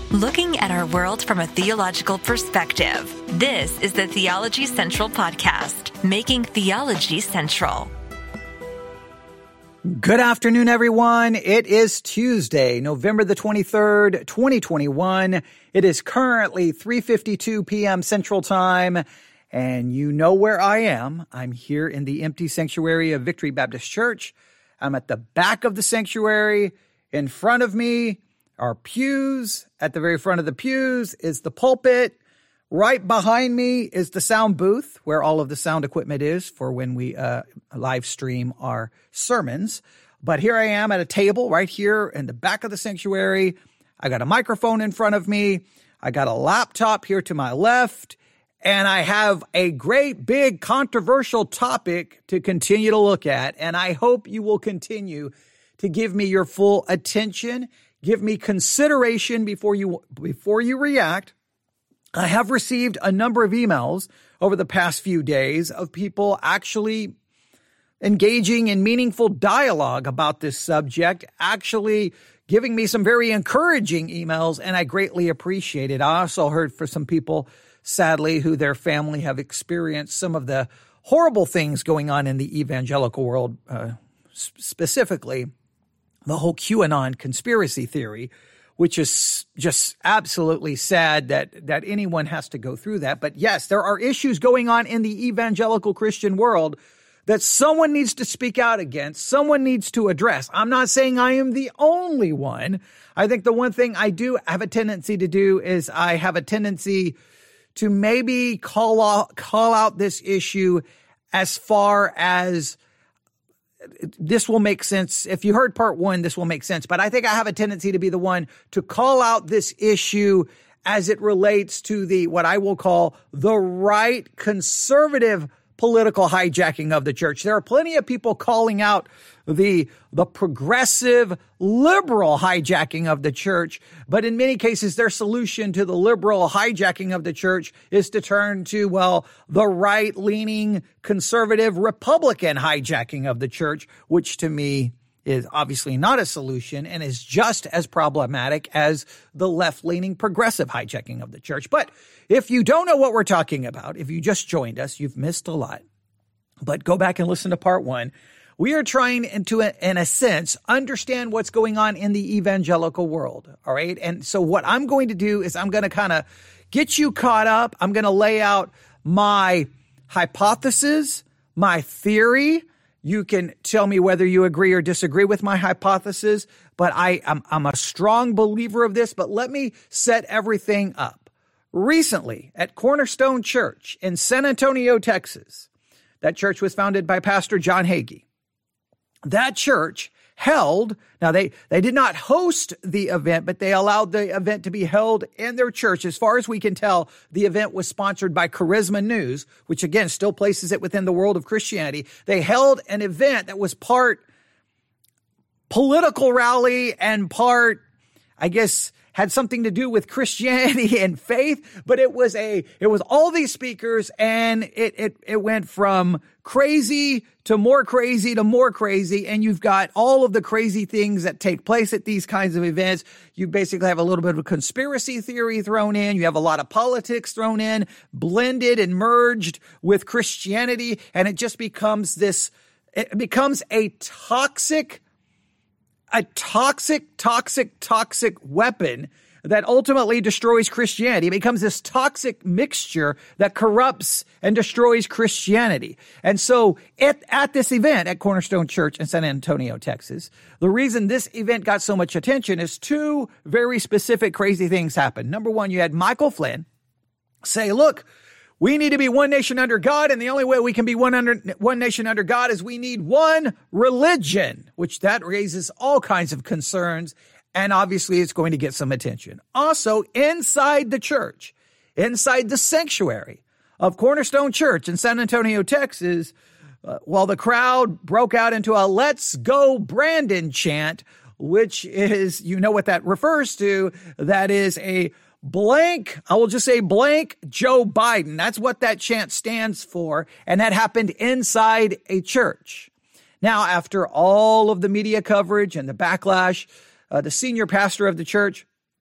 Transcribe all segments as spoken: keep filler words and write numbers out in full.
Looking at our world from a theological perspective. This is the Theology Central Podcast, making theology central. Good afternoon, everyone. It is Tuesday, November the twenty-third, twenty twenty-one. It is currently three fifty-two p.m. Central Time, and you know where I am. I'm here in the empty sanctuary of Victory Baptist Church. I'm at the back of the sanctuary. In front of me are pews. At the very front of the pews is the pulpit. Right behind me is the sound booth where all of the sound equipment is for when we uh, live stream our sermons. But here I am at a table right here in the back of the sanctuary. I got a microphone in front of me. I got a laptop here to my left. And I have a great big controversial topic to continue to look at. And I hope you will continue to give me your full attention. Give me consideration before you before you react. I have received a number of emails over the past few days of people actually engaging in meaningful dialogue about this subject, actually giving me some very encouraging emails, and I greatly appreciate it. I also heard for some people, sadly, who their family have experienced some of the horrible things going on in the evangelical world, uh, specifically the whole QAnon conspiracy theory, which is just absolutely sad that, that anyone has to go through that. But yes, there are issues going on in the evangelical Christian world that someone needs to speak out against, someone needs to address. I'm not saying I am the only one. I think the one thing I do have a tendency to do is I have a tendency to maybe call out, call out this issue as far as this will make sense. If you heard part one, this will make sense. But I think I have a tendency to be the one to call out this issue as it relates to the, what I will call the right conservative political hijacking of the church. There are plenty of people calling out the, the progressive liberal hijacking of the church. But in many cases, their solution to the liberal hijacking of the church is to turn to, well, the right-leaning conservative Republican hijacking of the church, which to me is obviously not a solution and is just as problematic as the left-leaning progressive hijacking of the church. But if you don't know what we're talking about, if you just joined us, you've missed a lot. But go back and listen to part one. We are trying to, in a sense, understand what's going on in the evangelical world, all right? And so what I'm going to do is I'm going to kind of get you caught up. I'm going to lay out my hypothesis, my theory. You can tell me whether you agree or disagree with my hypothesis, but I, I'm, I'm a strong believer of this. But let me set everything up. Recently, at Cornerstone Church in San Antonio, Texas, that church was founded by Pastor John Hagee. That church held, now they, they did not host the event, but they allowed the event to be held in their church. As far as we can tell, the event was sponsored by Charisma News, which again still places it within the world of Christianity. They held an event that was part political rally and part, I guess, had something to do with Christianity and faith, but it was a, it was all these speakers, and it, it, it went from crazy to more crazy to more crazy. And you've got all of the crazy things that take place at these kinds of events. You basically have a little bit of a conspiracy theory thrown in. You have a lot of politics thrown in, blended and merged with Christianity. And it just becomes this, it becomes a toxic A toxic, toxic, toxic weapon that ultimately destroys Christianity. It becomes this toxic mixture that corrupts and destroys Christianity. And so at, at this event at Cornerstone Church in San Antonio, Texas, the reason this event got so much attention is two very specific crazy things happened. Number one, you had Michael Flynn say, look, we need to be one nation under God, and the only way we can be one under one nation under God is we need one religion, which that raises all kinds of concerns, and obviously it's going to get some attention. Also, inside the church, inside the sanctuary of Cornerstone Church in San Antonio, Texas, uh, while the crowd broke out into a "Let's Go Brandon" chant, which is, you know what that refers to, that is a blank, I will just say blank Joe Biden. That's what that chant stands for. And that happened inside a church. Now, after all of the media coverage and the backlash, uh, the senior pastor of the church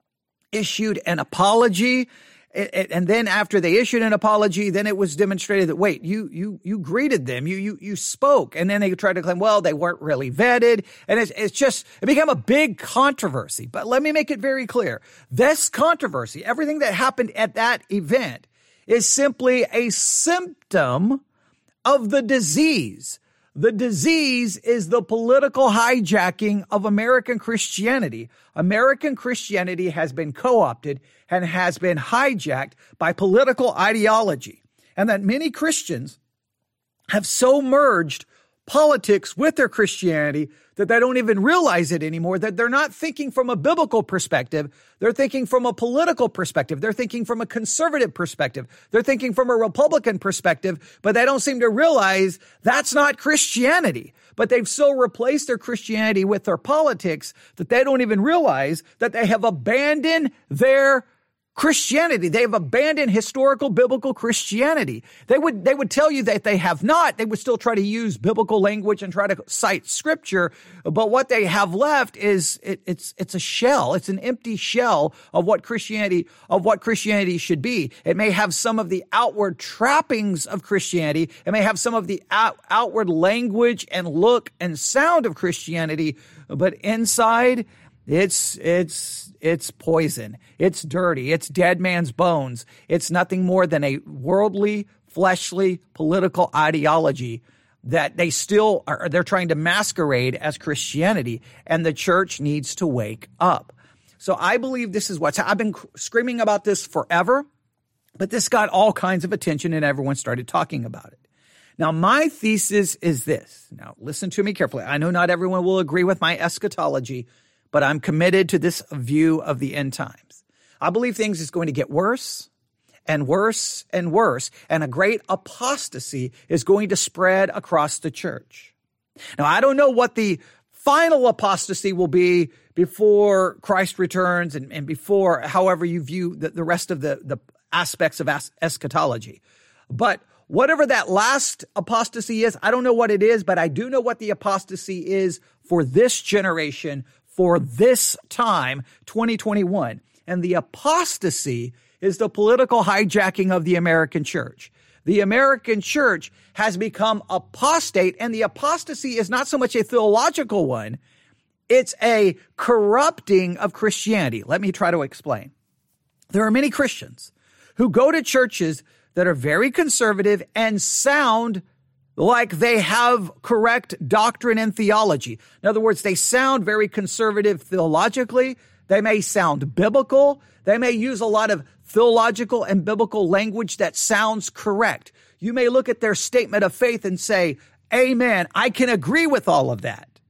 issued an apology. And then after they issued an apology, then it was demonstrated that, wait, you you you greeted them, you you you spoke. And then they tried to claim, well, they weren't really vetted. And it's, it's just, it became a big controversy. But let me make it very clear. This controversy, everything that happened at that event, is simply a symptom of the disease. The disease is the political hijacking of American Christianity. American Christianity has been co-opted and has been hijacked by political ideology. And that many Christians have so merged politics with their Christianity that they don't even realize it anymore, that they're not thinking from a biblical perspective. They're thinking from a political perspective. They're thinking from a conservative perspective. They're thinking from a Republican perspective, but they don't seem to realize that's not Christianity. But they've so replaced their Christianity with their politics that they don't even realize that they have abandoned their Christianity. They have abandoned historical biblical Christianity. They would, they would tell you that they have not. They would still try to use biblical language and try to cite scripture. But what they have left is it, it's, it's a shell. It's an empty shell of what Christianity, of what Christianity should be. It may have some of the outward trappings of Christianity. It may have some of the out, outward language and look and sound of Christianity, but inside, It's, it's, it's poison. It's dirty. It's dead man's bones. It's nothing more than a worldly, fleshly, political ideology that they still are, they're trying to masquerade as Christianity, and the church needs to wake up. So I believe this is what's, I've been screaming about this forever, but this got all kinds of attention and everyone started talking about it. Now, my thesis is this. Now, listen to me carefully. I know not everyone will agree with my eschatology, but I'm committed to this view of the end times. I believe things is going to get worse and worse and worse, and a great apostasy is going to spread across the church. Now, I don't know what the final apostasy will be before Christ returns and, and before however you view the, the rest of the, the aspects of es- eschatology. But whatever that last apostasy is, I don't know what it is, but I do know what the apostasy is for this generation, for this time, twenty twenty-one. And the apostasy is the political hijacking of the American church. The American church has become apostate, and the apostasy is not so much a theological one. It's a corrupting of Christianity. Let me try to explain. There are many Christians who go to churches that are very conservative and sound like they have correct doctrine and theology. In other words, they sound very conservative theologically. They may sound biblical. They may use a lot of theological and biblical language that sounds correct. You may look at their statement of faith and say, amen, I can agree with all of that.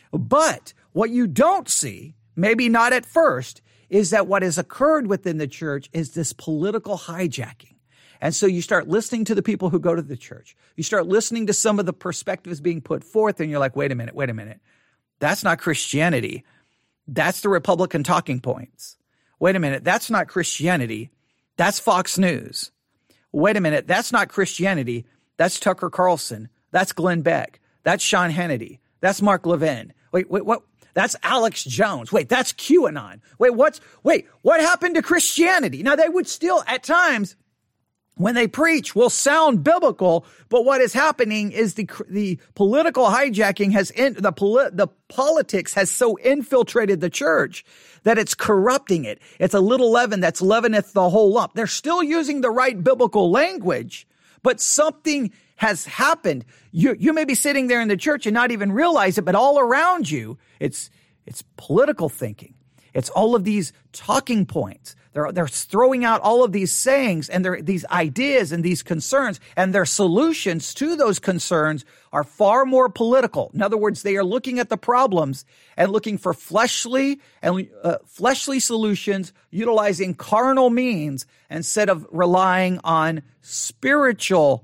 But what you don't see, maybe not at first, is that what has occurred within the church is this political hijacking. And so you start listening to the people who go to the church. You start listening to some of the perspectives being put forth, and you're like, wait a minute, wait a minute. That's not Christianity. That's the Republican talking points. Wait a minute, that's not Christianity. That's Fox News. Wait a minute, that's not Christianity. That's Tucker Carlson. That's Glenn Beck. That's Sean Hannity. That's Mark Levin. Wait, wait, what? That's Alex Jones. Wait, that's QAnon. Wait, what's, wait, what happened to Christianity? Now, they would still, at times, when they preach, will sound biblical, but what is happening is the the political hijacking has in, the poli- the politics has so infiltrated the church that it's corrupting it. It's a little leaven that's leaveneth the whole lump. They're still using the right biblical language, but something has happened. You you may be sitting there in the church and not even realize it, but all around you, it's it's political thinking. It's all of these talking points. They're, they're throwing out all of these sayings and these ideas and these concerns, and their solutions to those concerns are far more political. In other words, they are looking at the problems and looking for fleshly and uh, fleshly solutions, utilizing carnal means instead of relying on spiritual,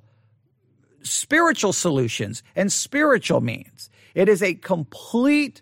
spiritual solutions and spiritual means. It is a complete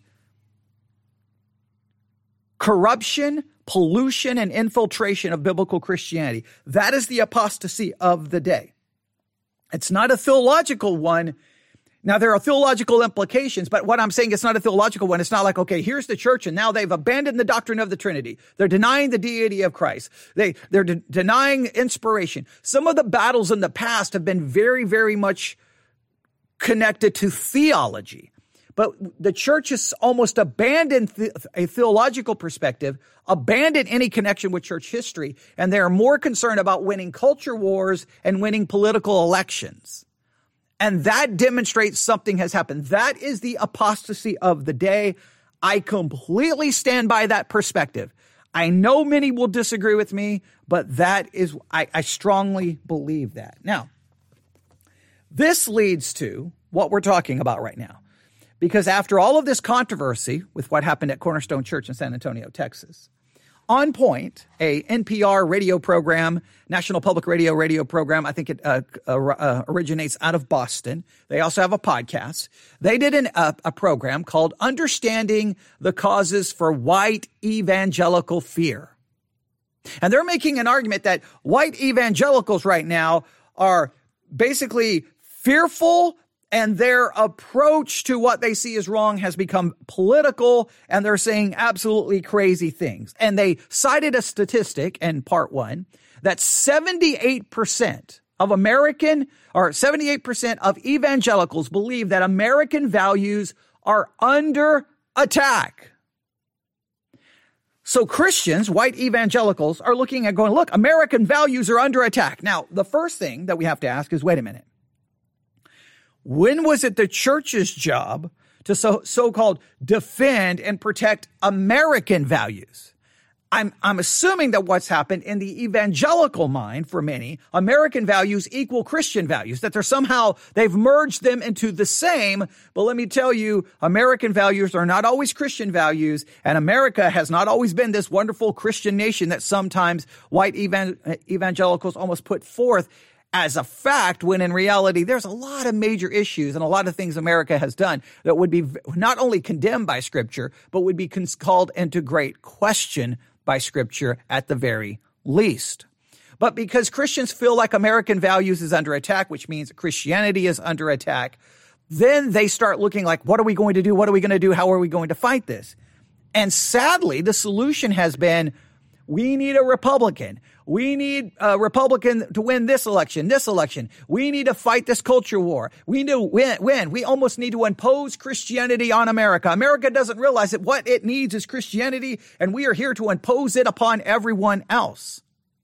corruption, pollution, and infiltration of biblical Christianity. That is the apostasy of the day. It's not a theological one. Now, there are theological implications, but what I'm saying, it's not a theological one. It's not like, okay, here's the church, and now they've abandoned the doctrine of the Trinity. They're denying the deity of Christ. They, they're de- denying inspiration. Some of the battles in the past have been very, very much connected to theology. But the church has almost abandoned the, a theological perspective, abandoned any connection with church history, and they are more concerned about winning culture wars and winning political elections. And that demonstrates something has happened. That is the apostasy of the day. I completely stand by that perspective. I know many will disagree with me, but that is, I, I strongly believe that. Now, this leads to what we're talking about right now. Because after all of this controversy with what happened at Cornerstone Church in San Antonio, Texas, On Point, a N P R radio program, National Public Radio radio program, I think it uh, uh, originates out of Boston. They also have a podcast. They did an, uh, a program called Understanding the Causes for White Evangelical Fear. And they're making an argument that white evangelicals right now are basically fearful, and their approach to what they see as wrong has become political, and they're saying absolutely crazy things. And they cited a statistic in part one that seventy-eight percent of American, or seventy-eight percent of evangelicals believe that American values are under attack. So Christians, white evangelicals, are looking at going, look, American values are under attack. Now, the first thing that we have to ask is, wait a minute. When was it the church's job to so, so-called defend and protect American values? I'm, I'm assuming that what's happened in the evangelical mind for many, American values equal Christian values, that they're somehow, they've merged them into the same. But let me tell you, American values are not always Christian values, and America has not always been this wonderful Christian nation that sometimes white evan- evangelicals almost put forth as a fact, when in reality, there's a lot of major issues and a lot of things America has done that would be not only condemned by Scripture, but would be called into great question by Scripture at the very least. But because Christians feel like American values is under attack, which means Christianity is under attack, then they start looking like, what are we going to do? What are we going to do? How are we going to fight this? And sadly, the solution has been, we need a Republican. We need a Republican to win this election, this election. We need to fight this culture war. We need to win, win. We almost need to impose Christianity on America. America doesn't realize that what it needs is Christianity, and we are here to impose it upon everyone else.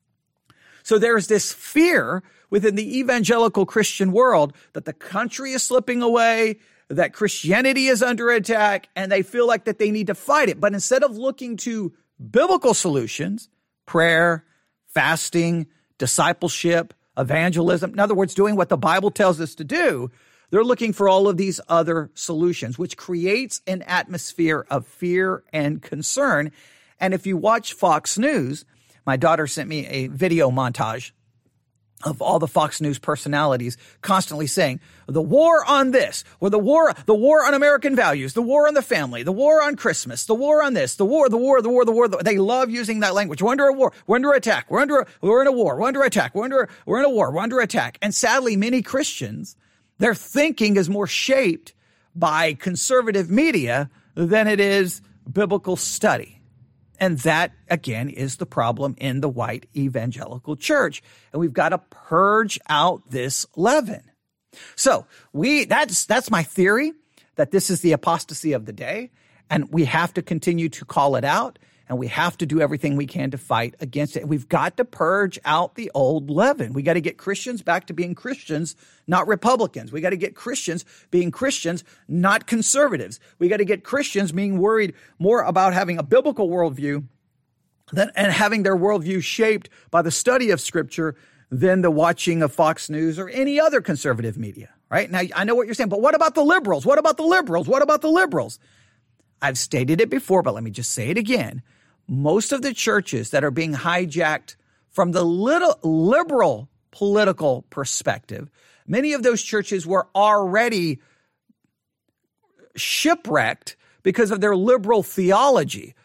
So there's this fear within the evangelical Christian world that the country is slipping away, that Christianity is under attack, and they feel like that they need to fight it. But instead of looking to biblical solutions, prayer, fasting, discipleship, evangelism, in other words, doing what the Bible tells us to do, they're looking for all of these other solutions, which creates an atmosphere of fear and concern. And if you watch Fox News, my daughter sent me a video montage of all the Fox News personalities constantly saying the war on this, or the war, the war on American values, the war on the family, the war on Christmas, the war on this, the war, the war, the war, the war. The, they love using that language. We're under a war. We're under attack. We're under, we're in a war. We're under attack. We're under, we're in a war. We're under attack. And sadly, many Christians, their thinking is more shaped by conservative media than it is biblical study. And that, again, is the problem in the white evangelical church. And we've got to purge out this leaven. So we that's that's my theory, that this is the apostasy of the day. And we have to continue to call it out. And we have to do everything we can to fight against it. We've got to purge out the old leaven. We got to get Christians back to being Christians, not Republicans. We got to get Christians being Christians, not conservatives. We got to get Christians being worried more about having a biblical worldview than, and having their worldview shaped by the study of Scripture than the watching of Fox News or any other conservative media, right? Now, I know what you're saying, but what about the liberals? What about the liberals? What about the liberals? I've stated it before, but let me just say it again. Most of the churches that are being hijacked from the little liberal political perspective, many of those churches were already shipwrecked because of their liberal theology.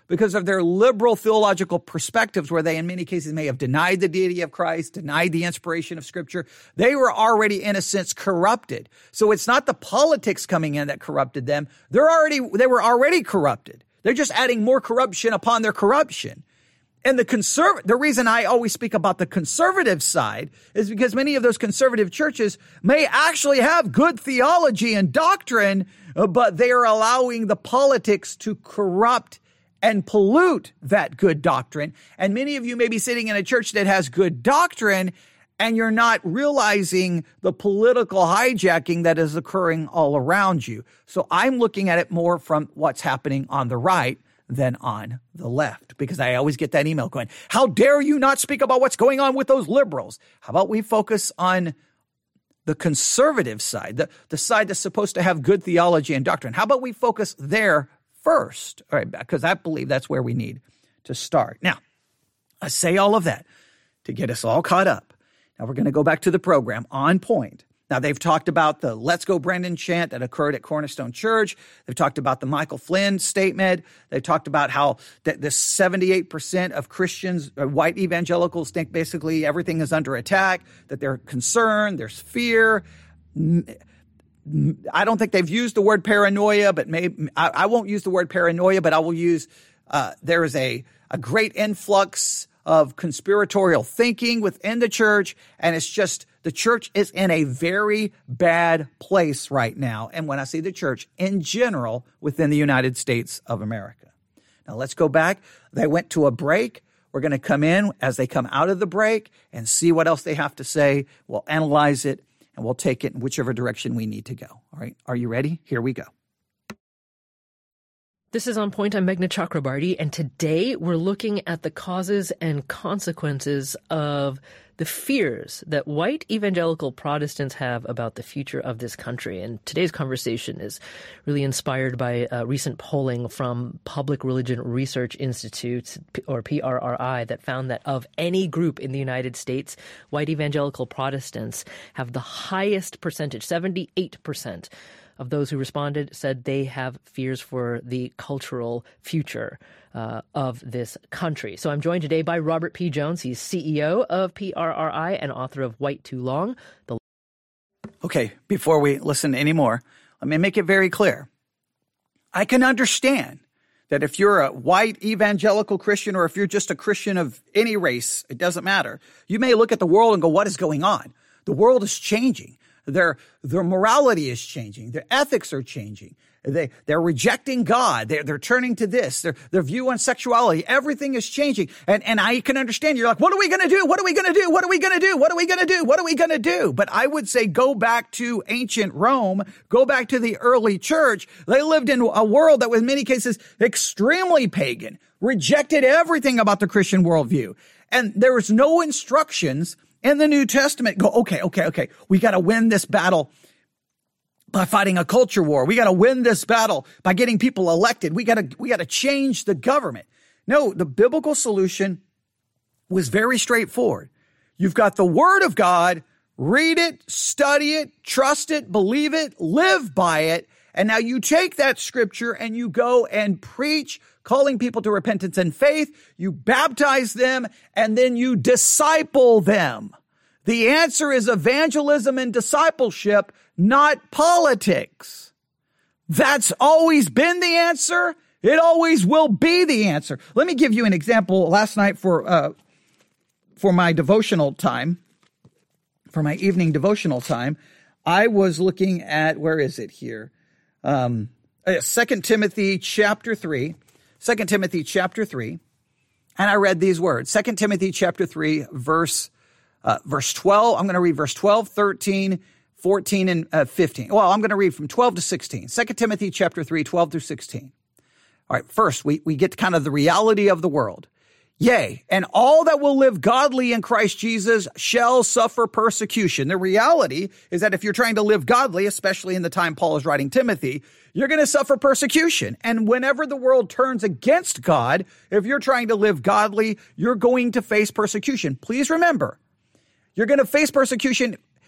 because of their liberal theological perspectives, where they in many cases may have denied the deity of Christ, denied the inspiration of Scripture. They were already, in a sense, corrupted. So it's not the politics coming in that corrupted them. They're already, they were already corrupted. They're just adding more corruption upon their corruption. And the conserv- the reason I always speak about the conservative side is because many of those conservative churches may actually have good theology and doctrine, uh, but they are allowing the politics to corrupt and pollute that good doctrine. And many of you may be sitting in a church that has good doctrine, and you're not realizing the political hijacking that is occurring all around you. So I'm looking at it more from what's happening on the right than on the left, because I always get that email going, how dare you not speak about what's going on with those liberals? How about we focus on the conservative side, the, the side that's supposed to have good theology and doctrine? How about we focus there first? All right, because I believe that's where we need to start. Now, I say all of that to get us all caught up. Now we're going to go back to the program on point. Now, they've talked about the Let's Go Brendan chant that occurred at Cornerstone Church. They've talked about the Michael Flynn statement. They've talked about how that the seventy-eight percent of Christians, uh, white evangelicals, think basically everything is under attack, that they're concerned, there's fear. I don't think they've used the word paranoia, but maybe I, I won't use the word paranoia, but I will use uh, there is a, a great influx of conspiratorial thinking within the church, and it's just the church is in a very bad place right now. And when I say the church, in general, within the United States of America. Now let's go back. They went to a break. We're going to come in as they come out of the break and see what else they have to say. We'll analyze it, and we'll take it in whichever direction we need to go. All right. Are you ready? Here we go. This is On Point. I'm Meghna Chakrabarty, and today we're looking at the causes and consequences of the fears that white evangelical Protestants have about the future of this country. And today's conversation is really inspired by uh, recent polling from Public Religion Research Institute, or P R R I, that found that of any group in the United States, white evangelical Protestants have the highest percentage, seventy-eight percent. Of those who responded said they have fears for the cultural future uh, of this country. So I'm joined today by Robert P. Jones. He's C E O of P R R I and author of White Too Long. The- okay, before we listen anymore, let me make it very clear. I can understand that if you're a white evangelical Christian, or if you're just a Christian of any race, it doesn't matter. You may look at the world and go, what is going on? The world is changing. Their their morality is changing. Their ethics are changing. They they're rejecting God. They're they're turning to this. Their their view on sexuality. Everything is changing. And and I can understand. You're like, what are we going to do? What are we going to do? What are we going to do? What are we going to do? What are we going to do? But I would say go back to ancient Rome. Go back to the early church. They lived in a world that was in many cases extremely pagan, rejected everything about the Christian worldview, and there was no instructions in the New Testament. Go, okay, okay, okay. We got to win this battle by fighting a culture war. We got to win this battle by getting people elected. We got to, we got to change the government. No, the biblical solution was very straightforward. You've got the Word of God. Read it, study it, trust it, believe it, live by it. And now you take that scripture and you go and preach, calling people to repentance and faith. You baptize them, and then you disciple them. The answer is evangelism and discipleship, not politics. That's always been the answer. It always will be the answer. Let me give you an example. Last night for uh, for my devotional time, for my evening devotional time, I was looking at, where is it here? Um, Second Timothy chapter three, Second Timothy chapter three, and I read these words. Second Timothy chapter three, verse uh, verse twelve. I'm going to read verse twelve, thirteen, fourteen, and uh, fifteen. Well, I'm going to read from twelve to sixteen. Second Timothy chapter three, twelve through sixteen. All right, first we we get kind of the reality of the world. Yea, and all that will live godly in Christ Jesus shall suffer persecution. The reality is that if you're trying to live godly, especially in the time Paul is writing Timothy, you're going to suffer persecution. And whenever the world turns against God, if you're trying to live godly, you're going to face persecution. Please remember, you're going to face persecution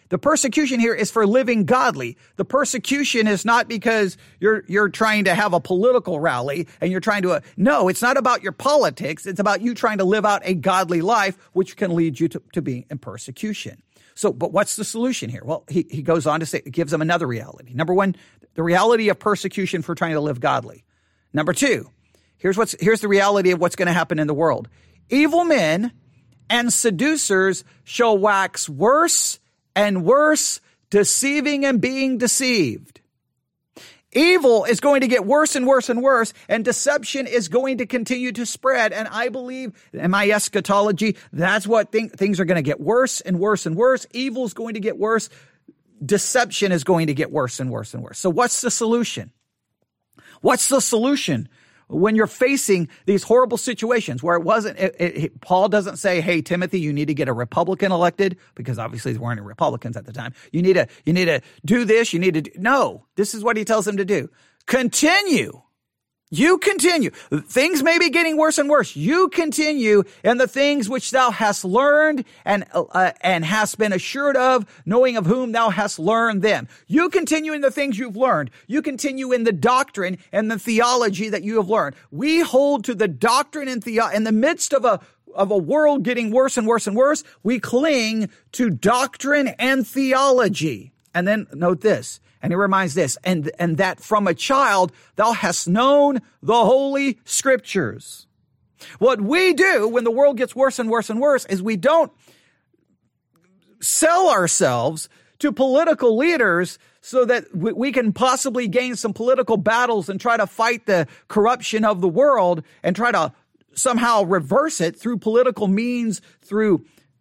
The persecution here is for living godly. The persecution is not because you're you're trying to have a political rally and you're trying to, uh, no, it's not about your politics. It's about you trying to live out a godly life, which can lead you to, to being in persecution. So, but what's the solution here? Well, he, he goes on to say, it gives them another reality. Number one, the reality of persecution for trying to live godly. Number two, here's what's, here's the reality of what's going to happen in the world. Evil men and seducers shall wax worse and worse, deceiving and being deceived. Evil is going to get worse and worse and worse, and deception is going to continue to spread. And I believe in my eschatology, that's what thing, things are going to get worse and worse and worse. Evil is going to get worse. Deception is going to get worse and worse and worse. So what's the solution? What's the solution? When you're facing these horrible situations where it wasn't, it, it, Paul doesn't say, hey, Timothy, you need to get a Republican elected, because obviously there weren't any Republicans at the time. You need to, you need to do this. You need to do, no, this is what he tells them to do. Continue. You continue. Things may be getting worse and worse. You continue in the things which thou hast learned and uh, and hast been assured of, knowing of whom thou hast learned them. You continue in the things you've learned. You continue in the doctrine and the theology that you have learned. We hold to the doctrine and theo- in the midst of a of a world getting worse and worse and worse. We cling to doctrine and theology. And then note this. And he reminds this, and, and that from a child thou hast known the Holy Scriptures. What we do when the world gets worse and worse and worse is we don't sell ourselves to political leaders so that we, we can possibly gain some political battles and try to fight the corruption of the world and try to somehow reverse it through political means, through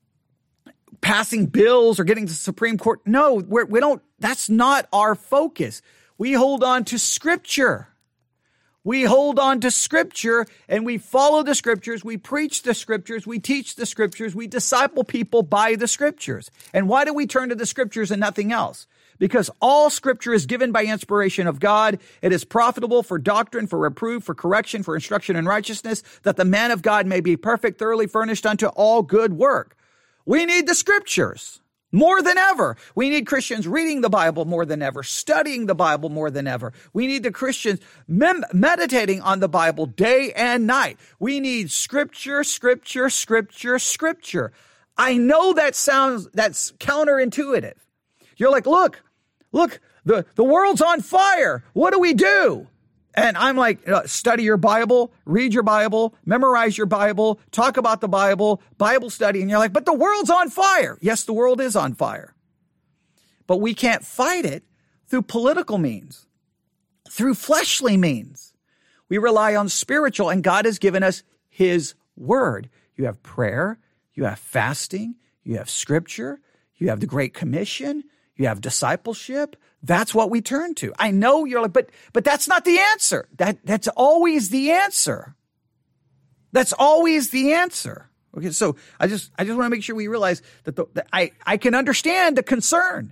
passing bills or getting to the Supreme Court. No, we're, we don't, that's not our focus. We hold on to Scripture. We hold on to Scripture and we follow the Scriptures. We preach the Scriptures. We teach the Scriptures. We disciple people by the Scriptures. And why do we turn to the Scriptures and nothing else? Because all Scripture is given by inspiration of God. It is profitable for doctrine, for reproof, for correction, for instruction in righteousness, that the man of God may be perfect, thoroughly furnished unto all good work. We need the Scriptures more than ever. We need Christians reading the Bible more than ever, studying the Bible more than ever. We need the Christians mem- meditating on the Bible day and night. We need Scripture, Scripture, Scripture, Scripture. I know that sounds, that's counterintuitive. You're like, look, look, the, the world's on fire. What do we do? And I'm like, uh, study your Bible, read your Bible, memorize your Bible, talk about the Bible, Bible study. And you're like, but the world's on fire. Yes, the world is on fire. But we can't fight it through political means, through fleshly means. We rely on spiritual, and God has given us His Word. You have prayer, you have fasting, you have Scripture, you have the Great Commission, you have discipleship. That's what we turn to. I know you're like, but but that's not the answer. That that's always the answer. That's always the answer. Okay, so I just I just want to make sure we realize that, the, that I I can understand the concern.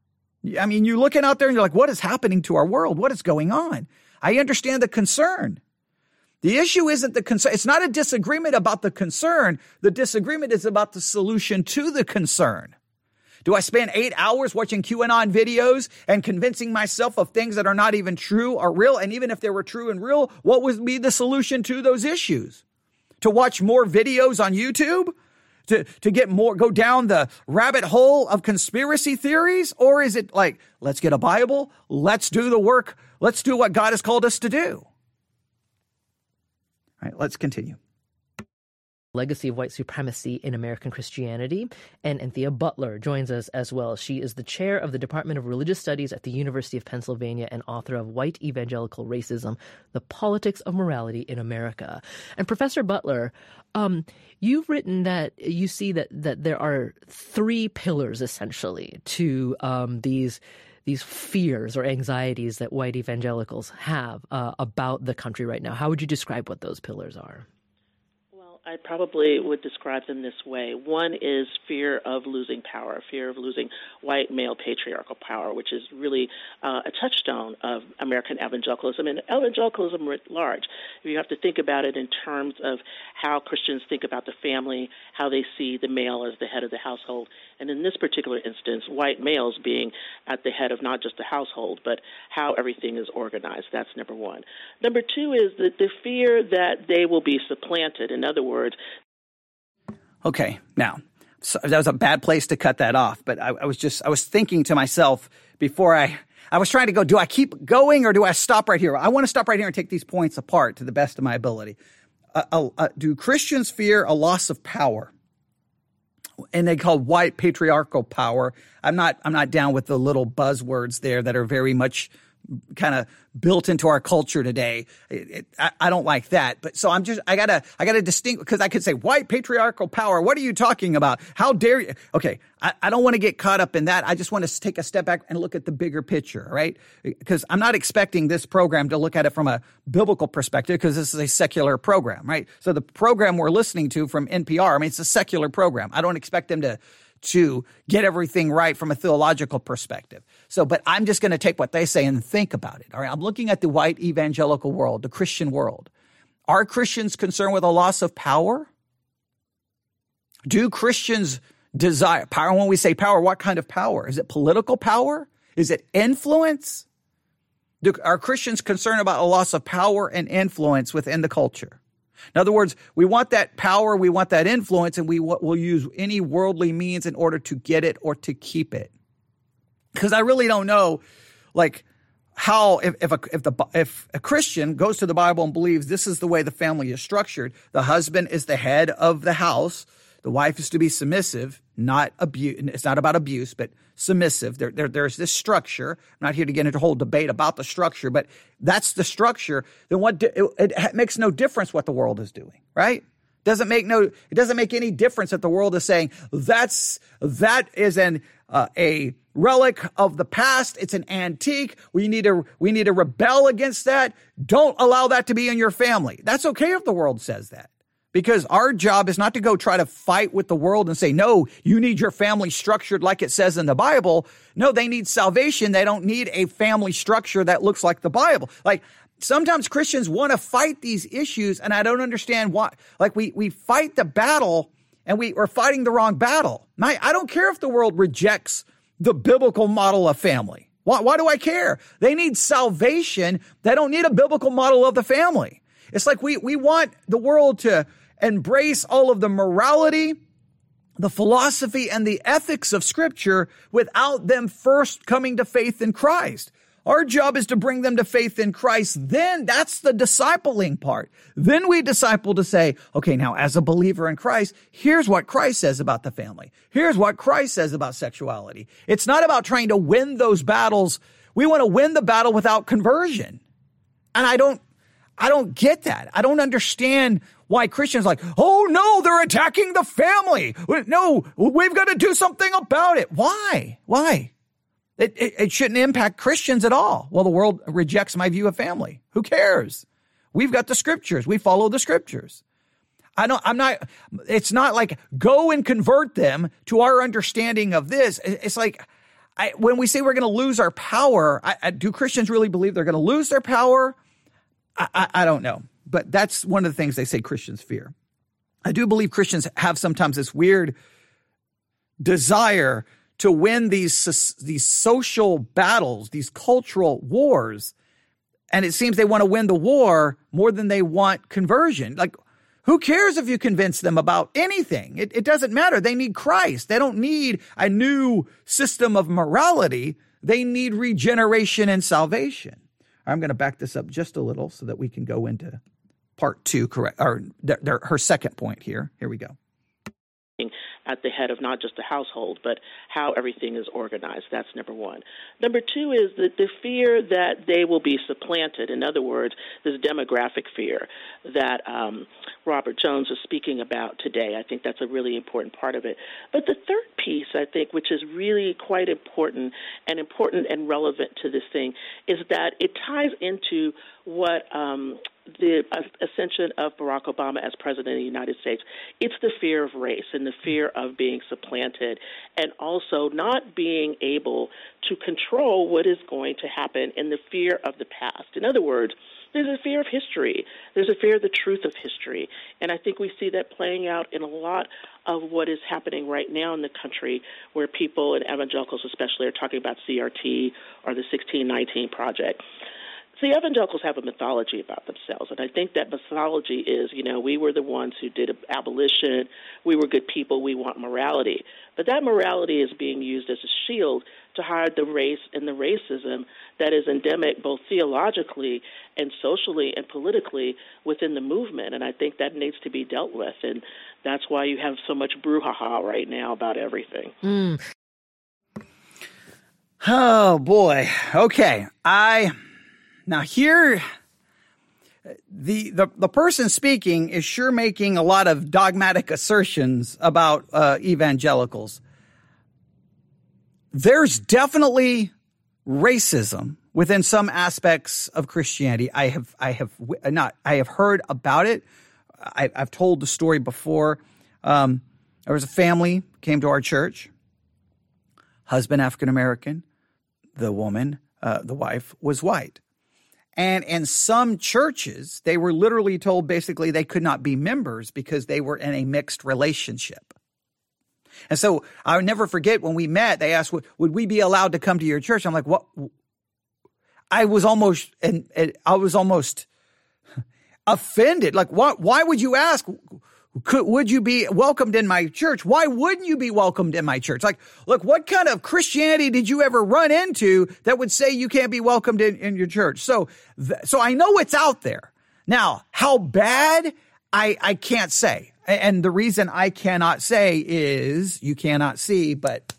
I mean, you're looking out there and you're like, what is happening to our world? What is going on? I understand the concern. The issue isn't the concern. It's not a disagreement about the concern. The disagreement is about the solution to the concern. Do I spend eight hours watching QAnon videos and convincing myself of things that are not even true or real? And even if they were true and real, what would be the solution to those issues? To watch more videos on YouTube? To, to get more, go down the rabbit hole of conspiracy theories? Or is it like, let's get a Bible, let's do the work, let's do what God has called us to do? All right, let's continue. Legacy of White Supremacy in American Christianity. And Anthea Butler joins us as well. She is the chair of the Department of Religious Studies at the University of Pennsylvania and author of White Evangelical Racism, The Politics of Morality in America. And Professor Butler, um, you've written that you see that, that there are three pillars, essentially, to um, these these fears or anxieties that white evangelicals have uh, about the country right now. How would you describe what those pillars are? I probably would describe them this way. One is fear of losing power, fear of losing white male patriarchal power, which is really uh, a touchstone of American evangelicalism and evangelicalism writ large. You have to think about it in terms of how Christians think about the family, how they see the male as the head of the household, and in this particular instance, white males being at the head of not just the household, but how everything is organized. That's number one. Number two is the, the fear that they will be supplanted. In other words, Okay, now, so that was a bad place to cut that off, but I, I was just, I was thinking to myself before I, I was trying to go, do I keep going or do I stop right here? I want to stop right here and take these points apart to the best of my ability. Uh, uh, uh, do Christians fear a loss of power? And they call white patriarchal power. I'm not, I'm not down with the little buzzwords there that are very much kind of built into our culture today. It, it, I, I don't like that. But so I'm just, I gotta, I gotta distinct, because I could say white patriarchal power. What are you talking about? How dare you? Okay. I, I don't want to get caught up in that. I just want to take a step back and look at the bigger picture, right? Because I'm not expecting this program to look at it from a biblical perspective, because this is a secular program, right? So the program we're listening to from N P R, I mean, it's a secular program. I don't expect them to to get everything right from a theological perspective. So, but I'm just going to take what they say and think about it. All right. I'm looking at the white evangelical world, the Christian world. Are Christians concerned with a loss of power? Do Christians desire power? When we say power, what kind of power? Is it political power? Is it influence? Do, are Christians concerned about a loss of power and influence within the culture? In other words, we want that power, we want that influence, and we will use any worldly means in order to get it or to keep it. Because I really don't know, like, how if if a if the if a Christian goes to the Bible and believes this is the way the family is structured, the husband is the head of the house, the wife is to be submissive, not abuse. It's not about abuse, but submissive. There, there, there's this structure. I'm not here to get into a whole debate about the structure, but that's the structure. Then what? It, it makes no difference what the world is doing, right? Doesn't make no. It doesn't make any difference that the world is saying that's that is an uh, a relic of the past. It's an antique. We need to we need to rebel against that. Don't allow that to be in your family. That's okay if the world says that. Because our job is not to go try to fight with the world and say, no, you need your family structured like it says in the Bible. No, they need salvation. They don't need a family structure that looks like the Bible. Like sometimes Christians want to fight these issues, and I don't understand why. Like we we fight the battle, and we are fighting the wrong battle. I, I don't care if the world rejects the biblical model of family. Why, why do I care? They need salvation. They don't need a biblical model of the family. It's like we we want the world to embrace all of the morality, the philosophy, and the ethics of Scripture without them first coming to faith in Christ. Our job is to bring them to faith in Christ. Then that's the discipling part. Then we disciple to say, okay, now as a believer in Christ, here's what Christ says about the family. Here's what Christ says about sexuality. It's not about trying to win those battles. We want to win the battle without conversion. And I don't, I don't get that. I don't understand why Christians are like, oh no, they're attacking the family. No, we've got to do something about it. Why? Why? It, it, it shouldn't impact Christians at all. Well, the world rejects my view of family. Who cares? We've got the Scriptures. We follow the Scriptures. I don't, I'm not, it's not like go and convert them to our understanding of this. It's like, I, when we say we're going to lose our power, I, I, do Christians really believe they're going to lose their power? I, I, I don't know. But that's one of the things they say Christians fear. I do believe Christians have sometimes this weird desire to win these, these social battles, these cultural wars. And it seems they want to win the war more than they want conversion. Like, who cares if you convince them about anything? It, it doesn't matter. They need Christ. They don't need a new system of morality. They need regeneration and salvation. I'm going to back this up just a little so that we can go into part two, correct, or th- th- her second point here. Here we go. At the head of not just the household, but how everything is organized. That's number one. Number two is the, the fear that they will be supplanted. In other words, this demographic fear that um, Robert Jones is speaking about today. I think that's a really important part of it. But the third piece, I think, which is really quite important and important and relevant to this thing, is that it ties into what um, the ascension of Barack Obama as president of the United States, it's the fear of race and the fear of being supplanted, and also not being able to control what is going to happen, and the fear of the past. In other words, there's a fear of history. There's a fear of the truth of history. And I think we see that playing out in a lot of what is happening right now in the country, where people, and evangelicals especially, are talking about C R T or the sixteen nineteen Project. See, evangelicals have a mythology about themselves, and I think that mythology is, you know, we were the ones who did abolition, we were good people, we want morality. But that morality is being used as a shield to hide the race and the racism that is endemic both theologically and socially and politically within the movement, and I think that needs to be dealt with, and that's why you have so much brouhaha right now about everything. Mm. Oh, boy. Okay, I... Now here, the, the the person speaking is sure making a lot of dogmatic assertions about uh, evangelicals. There's definitely racism within some aspects of Christianity. I have I have not I have heard about it. I, I've told the story before. Um, there was a family came to our church. Husband African American, the woman, uh, the wife was white. And in some churches, they were literally told basically they could not be members because they were in a mixed relationship. And so I'll never forget when we met, they asked, would we be allowed to come to your church? I'm like, what? I was almost, and, and I was almost offended. Like, what? Why would you ask? Could, would you be welcomed in my church? Why wouldn't you be welcomed in my church? Like, look, what kind of Christianity did you ever run into that would say you can't be welcomed in, in your church? So, th- so I know it's out there. Now, how bad, I, I can't say. And the reason I cannot say is you cannot see, but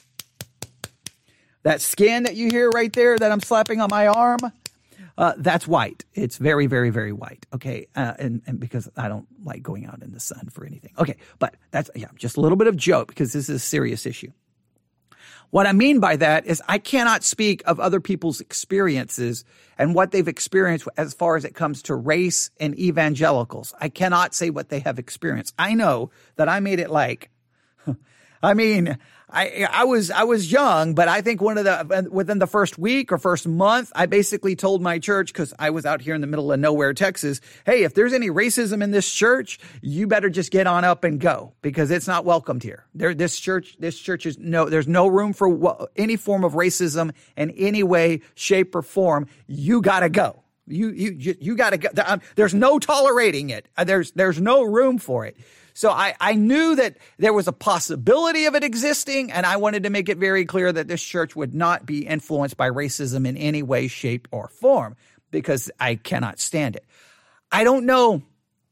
that skin that you hear right there that I'm slapping on my arm, Uh, that's white. It's very, very, very white. Okay. Uh, and, and because I don't like going out in the sun for anything. Okay. But that's, yeah, just a little bit of joke because this is a serious issue. What I mean by that is I cannot speak of other people's experiences and what they've experienced as far as it comes to race and evangelicals. I cannot say what they have experienced. I know that I made it like, I mean, I I was I was young, but I think one of the within the first week or first month, I basically told my church, because I was out here in the middle of nowhere, Texas, hey, if there's any racism in this church, you better just get on up and go because it's not welcomed here. There, this church, this church is no, there's no room for any form of racism in any way, shape, or form. You gotta go. You you you gotta go. There's no tolerating it. There's there's no room for it. So I, I knew that there was a possibility of it existing, and I wanted to make it very clear that this church would not be influenced by racism in any way, shape, or form, because I cannot stand it. I don't know.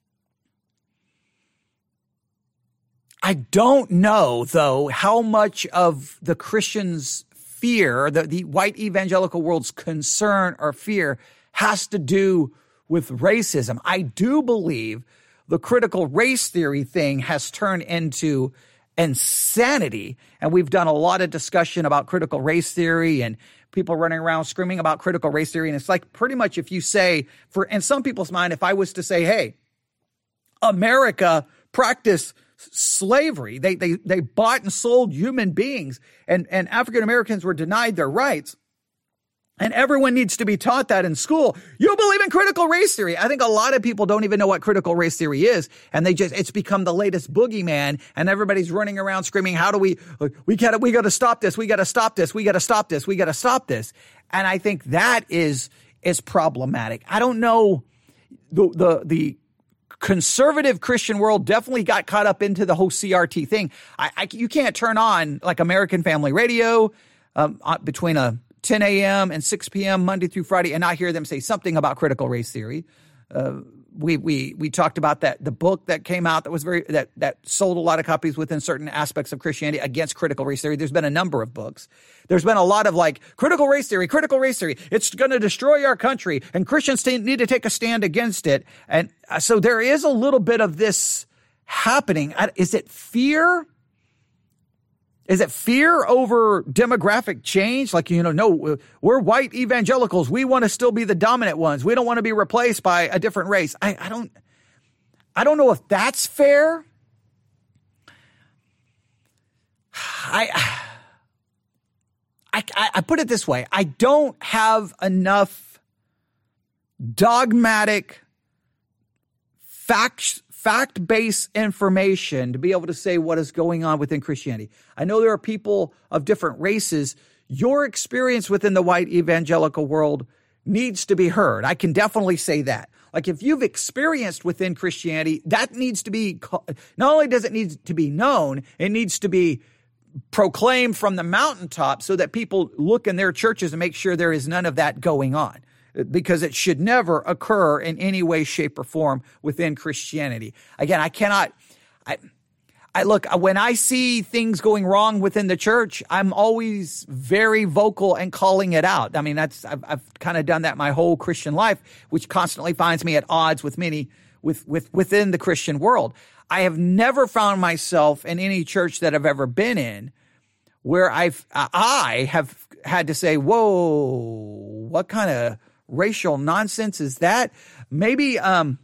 I don't know, though, how much of the Christians' fear, the, the white evangelical world's concern or fear, has to do with racism. I do believe the critical race theory thing has turned into insanity. And we've done a lot of discussion about critical race theory and people running around screaming about critical race theory. And it's like pretty much if you say, for in some people's mind, if I was to say, hey, America practiced slavery, they they they bought and sold human beings, and, and African Americans were denied their rights. And everyone needs to be taught that in school. You believe in critical race theory. I think a lot of people don't even know what critical race theory is. And they just, it's become the latest boogeyman. And everybody's running around screaming, how do we, we gotta, we gotta stop this. We gotta stop this. We gotta stop this. We gotta stop this. And I think that is, is problematic. I don't know. The, the, the conservative Christian world definitely got caught up into the whole C R T thing. I, I you can't turn on like American Family Radio, um, between a, ten a.m. and six p.m. Monday through Friday, and I hear them say something about critical race theory. Uh, we we we talked about that the book that came out that was very that that sold a lot of copies within certain aspects of Christianity against critical race theory. There's been a number of books. There's been a lot of like critical race theory, critical race theory. It's going to destroy our country, and Christians need to take a stand against it. And so there is a little bit of this happening. Is it fear? Is it fear over demographic change? Like, you know, no, we're white evangelicals. We want to still be the dominant ones. We don't want to be replaced by a different race. I, I don't, I don't know if that's fair. I, I, I put it this way. I don't have enough dogmatic facts fact-based information to be able to say what is going on within Christianity. I know there are people of different races. Your experience within the white evangelical world needs to be heard. I can definitely say that. Like, if you've experienced within Christianity, that needs to be, not only does it need to be known, it needs to be proclaimed from the mountaintop so that people look in their churches and make sure there is none of that going on. Because it should never occur in any way, shape, or form within Christianity. Again, I cannot, I, I look, when I see things going wrong within the church, I'm always very vocal and calling it out. I mean, that's, I've, I've kind of done that my whole Christian life, which constantly finds me at odds with many, with, with, within the Christian world. I have never found myself in any church that I've ever been in where I've, I have had to say, whoa, what kind of racial nonsense is that? Maybe, um,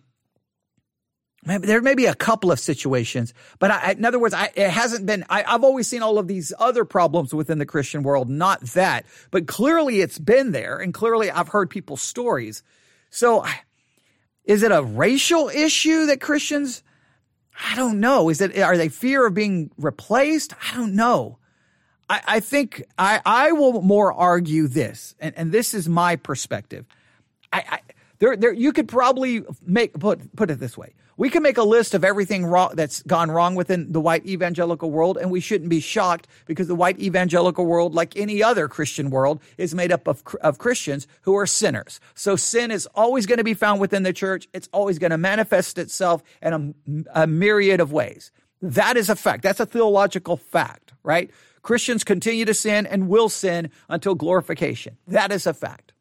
maybe there may be a couple of situations, but I, in other words, I, it hasn't been, I, I've always seen all of these other problems within the Christian world, not that, but clearly it's been there. And clearly I've heard people's stories. So is it a racial issue that Christians, I don't know. Is it, are they fear of being replaced? I don't know. I, I think I, I will more argue this, and, and this is my perspective. I, I there there you could probably make put put it this way. We can make a list of everything wrong that's gone wrong within the white evangelical world, and we shouldn't be shocked because the white evangelical world, like any other Christian world, is made up of of Christians who are sinners. So sin is always going to be found within the church. It's always going to manifest itself in a, a myriad of ways. That is a fact. That's a theological fact, right? Christians continue to sin and will sin until glorification. That is a fact.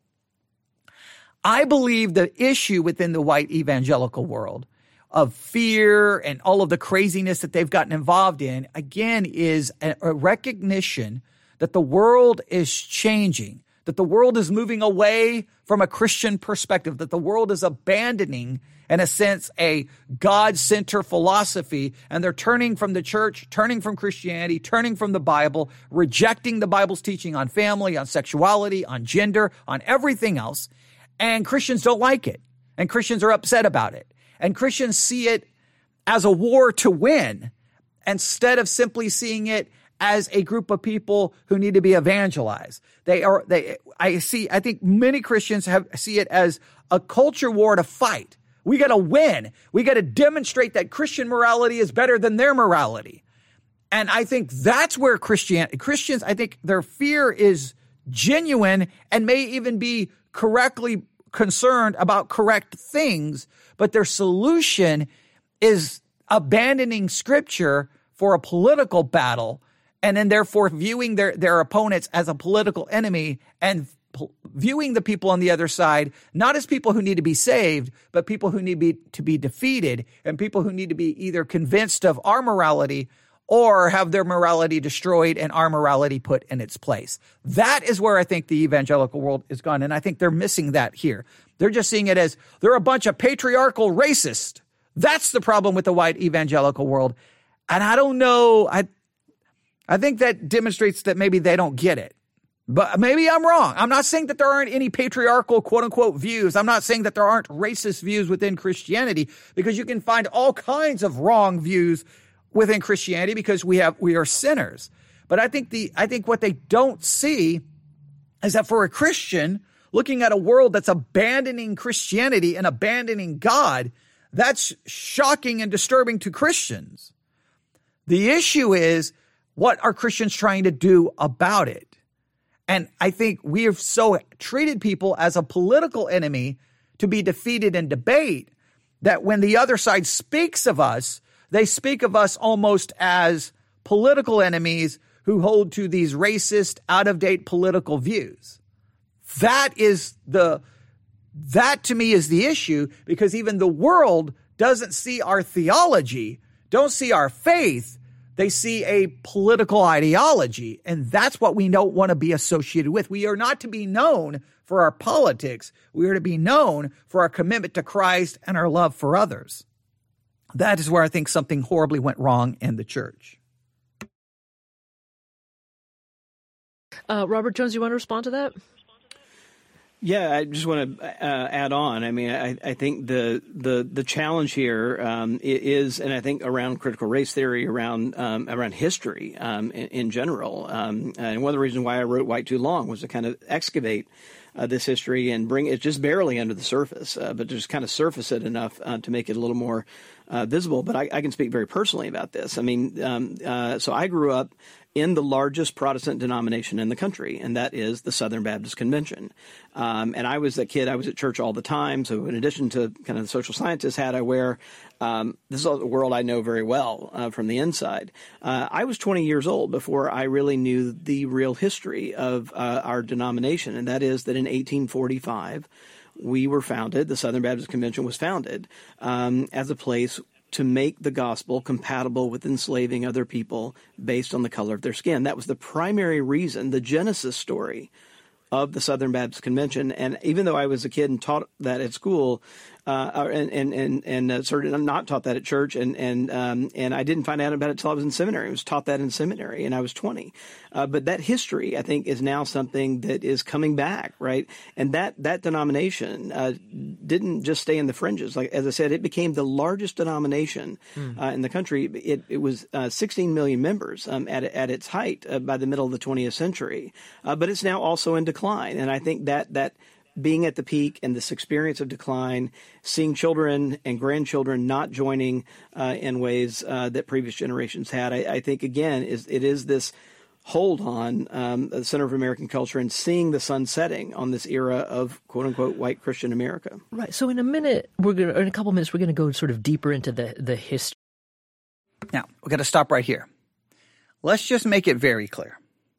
I believe the issue within the white evangelical world of fear and all of the craziness that they've gotten involved in, again, is a recognition that the world is changing, that the world is moving away from a Christian perspective, that the world is abandoning, in a sense, a God-centered philosophy, and they're turning from the church, turning from Christianity, turning from the Bible, rejecting the Bible's teaching on family, on sexuality, on gender, on everything else, and Christians don't like it, and Christians are upset about it, and Christians see it as a war to win, instead of simply seeing it as a group of people who need to be evangelized. They are, they, I see, I think many Christians have see it as a culture war to fight. We got to win. We got to demonstrate that Christian morality is better than their morality. And I think that's where Christian, Christians, I think their fear is genuine and may even be correctly concerned about correct things, but their solution is abandoning Scripture for a political battle, and then therefore viewing their, their opponents as a political enemy and viewing the people on the other side not as people who need to be saved, but people who need be, to be defeated, and people who need to be either convinced of our morality or have their morality destroyed and our morality put in its place. That is where I think the evangelical world is gone, and I think they're missing that here. They're just seeing it as they're a bunch of patriarchal racists. That's the problem with the white evangelical world, and I don't know. I I think that demonstrates that maybe they don't get it. But maybe I'm wrong. I'm not saying that there aren't any patriarchal, quote unquote, views. I'm not saying that there aren't racist views within Christianity, because you can find all kinds of wrong views within Christianity because we have, we are sinners. But I think the, I think what they don't see is that for a Christian looking at a world that's abandoning Christianity and abandoning God, that's shocking and disturbing to Christians. The issue is, what are Christians trying to do about it? And I think we have so treated people as a political enemy to be defeated in debate that when the other side speaks of us, they speak of us almost as political enemies who hold to these racist, out-of-date political views. That is the, that to me is the issue, because even the world doesn't see our theology, don't see our faith, They see a political ideology, and that's what we don't want to be associated with. We are not to be known for our politics. We are to be known for our commitment to Christ and our love for others. That is where I think something horribly went wrong in the church. Uh, Robert Jones, you want to respond to that? Yeah, I just want to uh, add on. I mean, I, I think the the the challenge here um, is, and I think around critical race theory, around um, around history um, in, in general. Um, and one of the reasons why I wrote White Too Long was to kind of excavate uh, this history and bring it just barely under the surface, uh, but just kind of surface it enough uh, to make it a little more uh, visible. But I, I can speak very personally about this. I mean, um, uh, so I grew up in the largest Protestant denomination in the country, and that is the Southern Baptist Convention. Um, and I was a kid, I was at church all the time. So in addition to kind of the social scientist hat I wear, um, this is a world I know very well uh, from the inside. Uh, I was twenty years old before I really knew the real history of uh, our denomination, and that is that in eighteen forty-five, we were founded, the Southern Baptist Convention was founded um, as a place to make the gospel compatible with enslaving other people based on the color of their skin. That was the primary reason, the genesis story of the Southern Baptist Convention. And even though I was a kid and taught that at school, uh, and and and, and uh, sort of not taught that at church, and and um, and I didn't find out about it until I was in seminary. I was taught that in seminary, and I was twenty. Uh, but that history, I think, is now something that is coming back, right? And that that denomination uh, didn't just stay in the fringes. Like as I said, it became the largest denomination mm. uh, in the country. It it was uh, sixteen million members um, at at its height uh, by the middle of the twentieth century. Uh, but it's now also in decline, and I think that that. being at the peak and this experience of decline, seeing children and grandchildren not joining uh, in ways uh, that previous generations had, I, I think, again, is it is this hold on um, the center of American culture and seeing the sun setting on this era of quote-unquote white Christian America. Right. So in a minute, we're going to, in a couple minutes, we're going to go sort of deeper into the, the history. Now, we've got to stop right here. Let's just make it very clear.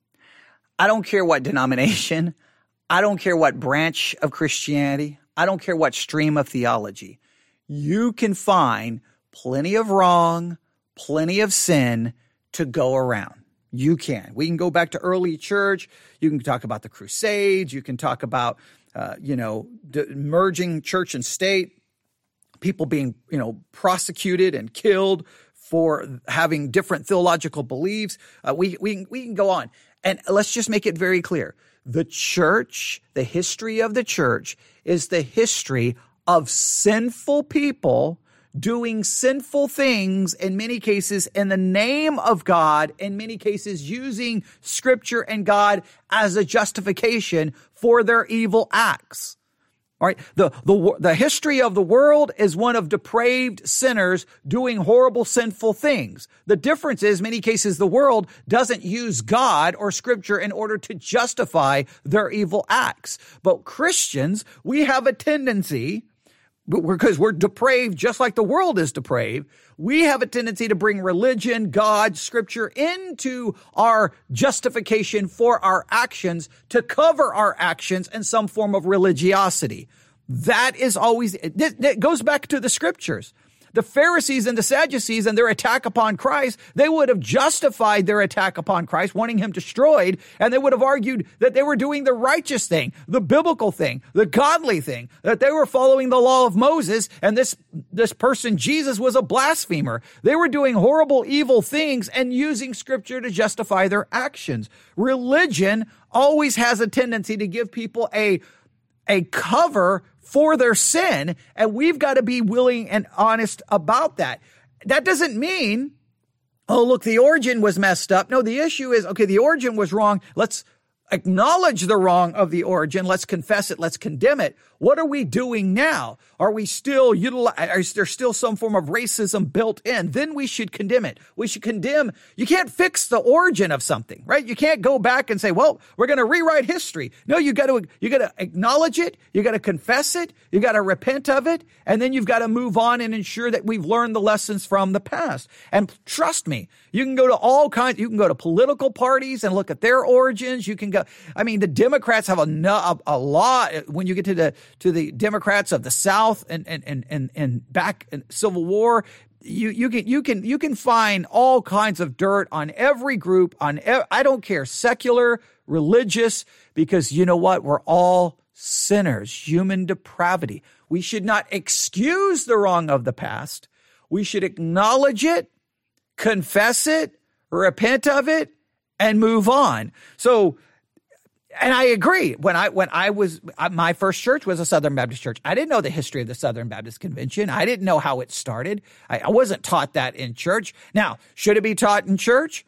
I don't care what denomination, I don't care what branch of Christianity, I don't care what stream of theology. You can find plenty of wrong, plenty of sin to go around. You can. We can go back to early church. You can talk about the Crusades. You can talk about, uh, you know, d- merging church and state, people being, you know, prosecuted and killed for having different theological beliefs. Uh, we, we, we can go on. And let's just make it very clear. The church, the history of the church is the history of sinful people doing sinful things, in many cases in the name of God, in many cases using Scripture and God as a justification for their evil acts. All right, the, the, the history of the world is one of depraved sinners doing horrible, sinful things. The difference is, many cases, the world doesn't use God or Scripture in order to justify their evil acts. But Christians, we have a tendency, because we're depraved just like the world is depraved, we have a tendency to bring religion, God, Scripture into our justification for our actions to cover our actions in some form of religiosity. That is always, it goes back to the Scriptures. The Pharisees and the Sadducees and their attack upon Christ, they would have justified their attack upon Christ, wanting him destroyed, and they would have argued that they were doing the righteous thing, the biblical thing, the godly thing, that they were following the law of Moses, and this, this person, Jesus, was a blasphemer. They were doing horrible, evil things and using Scripture to justify their actions. Religion always has a tendency to give people a, a cover for their sin, and we've got to be willing and honest about that. That doesn't mean, oh, look, the origin was messed up. No, the issue is, okay, the origin was wrong. Let's acknowledge the wrong of the origin. Let's confess it. Let's condemn it. What are we doing now? Are we still utilizing, is there still some form of racism built in? Then we should condemn it. We should condemn. You can't fix the origin of something, right? You can't go back and say, well, we're going to rewrite history. No, you got to, you got to acknowledge it. You got to confess it. You got to repent of it. And then you've got to move on and ensure that we've learned the lessons from the past. And trust me, you can go to all kinds, you can go to political parties and look at their origins. You can go, I mean, the Democrats have a, a, a lot, when you get to the, to the Democrats of the South and, and, and, and, and back in Civil War, you you can you can you can find all kinds of dirt on every group, on ev- I don't care, secular, religious, because you know what? We're all sinners, human depravity. We should not excuse the wrong of the past. We should acknowledge it, confess it, repent of it, and move on. So, and I agree. When I when I was, my first church was a Southern Baptist church. I didn't know the history of the Southern Baptist Convention. I didn't know how it started. I, I wasn't taught that in church. Now, should it be taught in church?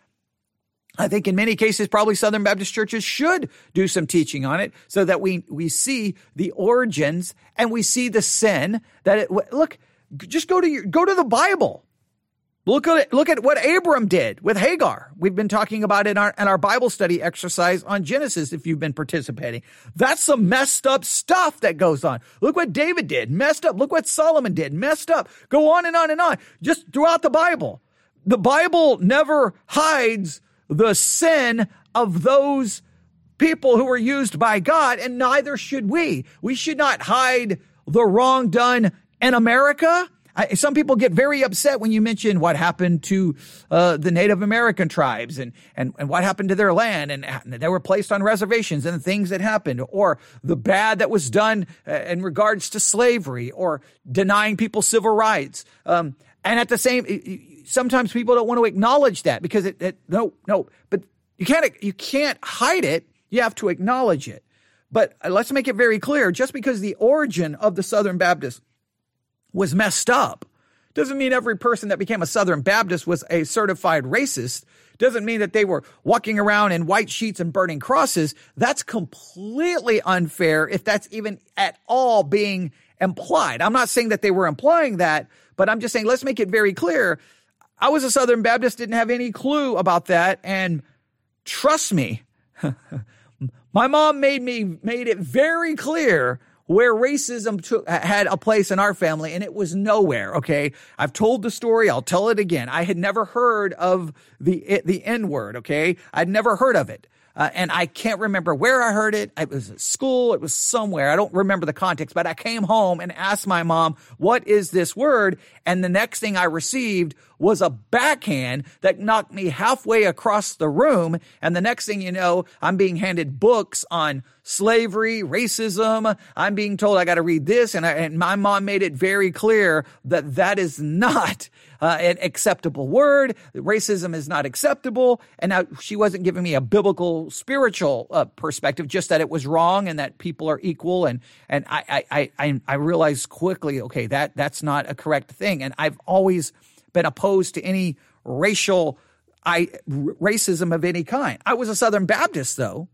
I think in many cases, probably Southern Baptist churches should do some teaching on it so that we, we see the origins and we see the sin that it, look, just go to your, go to the Bible. Look at it, look at what Abram did with Hagar. We've been talking about it in our, in our Bible study exercise on Genesis, if you've been participating. That's some messed up stuff that goes on. Look what David did, messed up. Look what Solomon did, messed up. Go on and on and on, just throughout the Bible. The Bible never hides the sin of those people who were used by God, and neither should we. We should not hide the wrong done in America. I, some people get very upset when you mention what happened to uh, the Native American tribes and, and, and what happened to their land, and they were placed on reservations and the things that happened, or the bad that was done uh, in regards to slavery or denying people civil rights. Um, and at the same sometimes people don't want to acknowledge that because it, it no, no, but you can't, you can't hide it. You have to acknowledge it. But let's make it very clear, just because the origin of the Southern Baptist was messed up doesn't mean every person that became a Southern Baptist was a certified racist. Doesn't mean that they were walking around in white sheets and burning crosses. That's completely unfair if that's even at all being implied. I'm not saying that they were implying that, but I'm just saying, let's make it very clear. I was a Southern Baptist, didn't have any clue about that. And trust me, my mom made me, made it very clear where racism took, had a place in our family, and it was nowhere. Okay. I've told the story. I'll tell it again. I had never heard of the, the N word. Okay. I'd never heard of it. Uh, and I can't remember where I heard it. It was at school. It was somewhere. I don't remember the context, but I came home and asked my mom, what is this word? And the next thing I received was a backhand that knocked me halfway across the room. And the next thing you know, I'm being handed books on slavery, racism. I'm being told I got to read this. And, I, and my mom made it very clear that that is not uh, an acceptable word. Racism is not acceptable. And now she wasn't giving me a biblical, spiritual uh, perspective, just that it was wrong and that people are equal. And and I I I, I realized quickly, okay, that that's not a correct thing. And I've always been opposed to any racial I, racism of any kind. I was a Southern Baptist, though.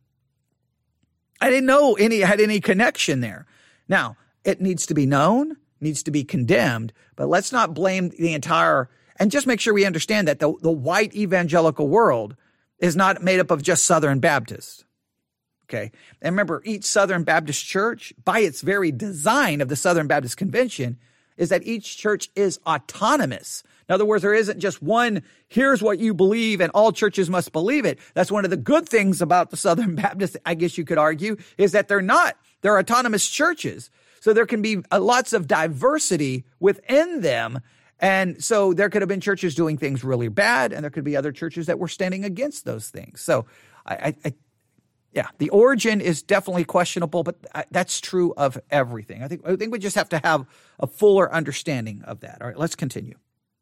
I didn't know any had any connection there. Now, it needs to be known, needs to be condemned, but let's not blame the entire, and just make sure we understand that the, the white evangelical world is not made up of just Southern Baptists. Okay. And remember, each Southern Baptist church, by its very design of the Southern Baptist Convention, is that each church is autonomous. In other words, there isn't just one, here's what you believe and all churches must believe it. That's one of the good things about the Southern Baptist, I guess you could argue, is that they're not. They're autonomous churches. So there can be uh, lots of diversity within them. And so there could have been churches doing things really bad, and there could be other churches that were standing against those things. So I, I, I yeah, the origin is definitely questionable, but that's true of everything. I think I think we just have to have a fuller understanding of that. All right, let's continue.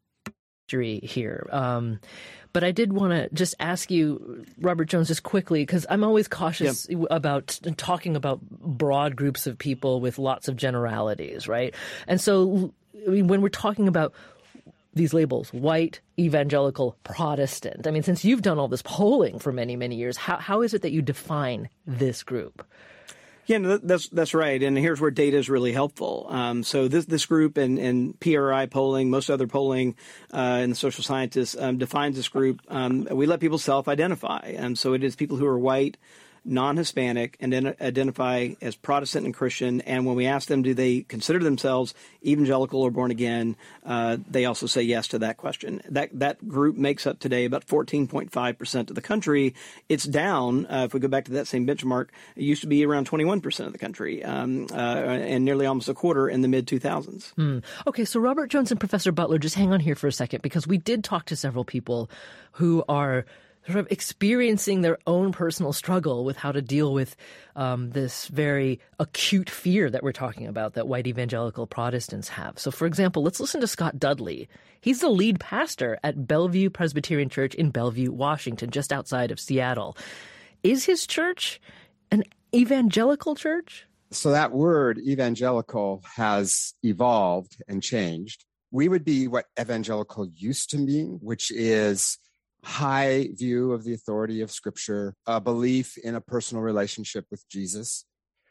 Here. Um, but I did want to just ask you, Robert Jones, just quickly, because I'm always cautious yep. about talking about broad groups of people with lots of generalities, right? And so I mean, when we're talking about these labels, white, evangelical, Protestant, I mean, since you've done all this polling for many, many years, how how is it that you define this group? Yeah, no, that's that's right. And here's where data is really helpful. Um, so this this group and, and P R I polling, most other polling uh, in the social scientists um, defines this group. Um, we let people self-identify. And so it is people who are white, non-Hispanic, and then identify as Protestant and Christian. And when we ask them, do they consider themselves evangelical or born again, uh, they also say yes to that question. That that group makes up today about fourteen point five percent of the country. It's down. Uh, if we go back to that same benchmark, it used to be around twenty-one percent of the country, um, uh, and nearly almost a quarter in the mid two thousands. Mm. Okay, so Robert Jones and Professor Butler, just hang on here for a second, because we did talk to several people who are sort of experiencing their own personal struggle with how to deal with um, this very acute fear that we're talking about that white evangelical Protestants have. So, for example, let's listen to Scott Dudley. He's the lead pastor at Bellevue Presbyterian Church in Bellevue, Washington, just outside of Seattle. Is his church an evangelical church? So that word evangelical has evolved and changed. We would be what evangelical used to mean, which is high view of the authority of Scripture, a belief in a personal relationship with Jesus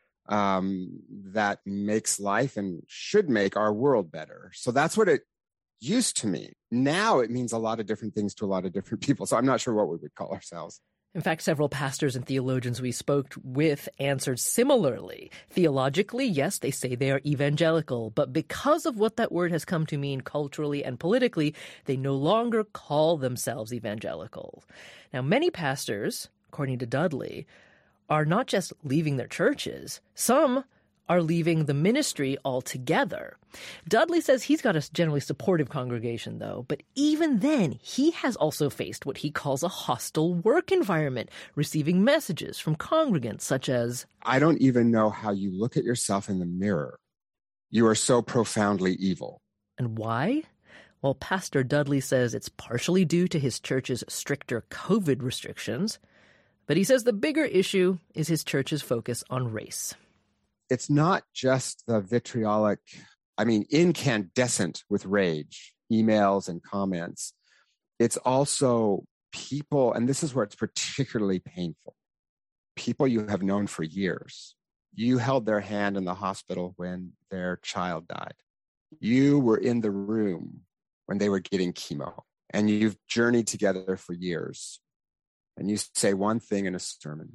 um, that makes life and should make our world better. So that's what it used to mean. Now it means a lot of different things to a lot of different people. So I'm not sure what we would call ourselves. In fact, several pastors and theologians we spoke with answered similarly. Theologically, yes, they say they are evangelical, but because of what that word has come to mean culturally and politically, they no longer call themselves evangelical. Now, many pastors, according to Dudley, are not just leaving their churches. Some are leaving the ministry altogether. Dudley says he's got a generally supportive congregation, though, but even then, he has also faced what he calls a hostile work environment, receiving messages from congregants such as, I don't even know how you look at yourself in the mirror. You are so profoundly evil. And why? Well, Pastor Dudley says it's partially due to his church's stricter COVID restrictions, but he says the bigger issue is his church's focus on race. It's not just the vitriolic, I mean, incandescent with rage, emails and comments. It's also people, and this is where it's particularly painful, people you have known for years. You held their hand in the hospital when their child died. You were in the room when they were getting chemo, and you've journeyed together for years. And you say one thing in a sermon,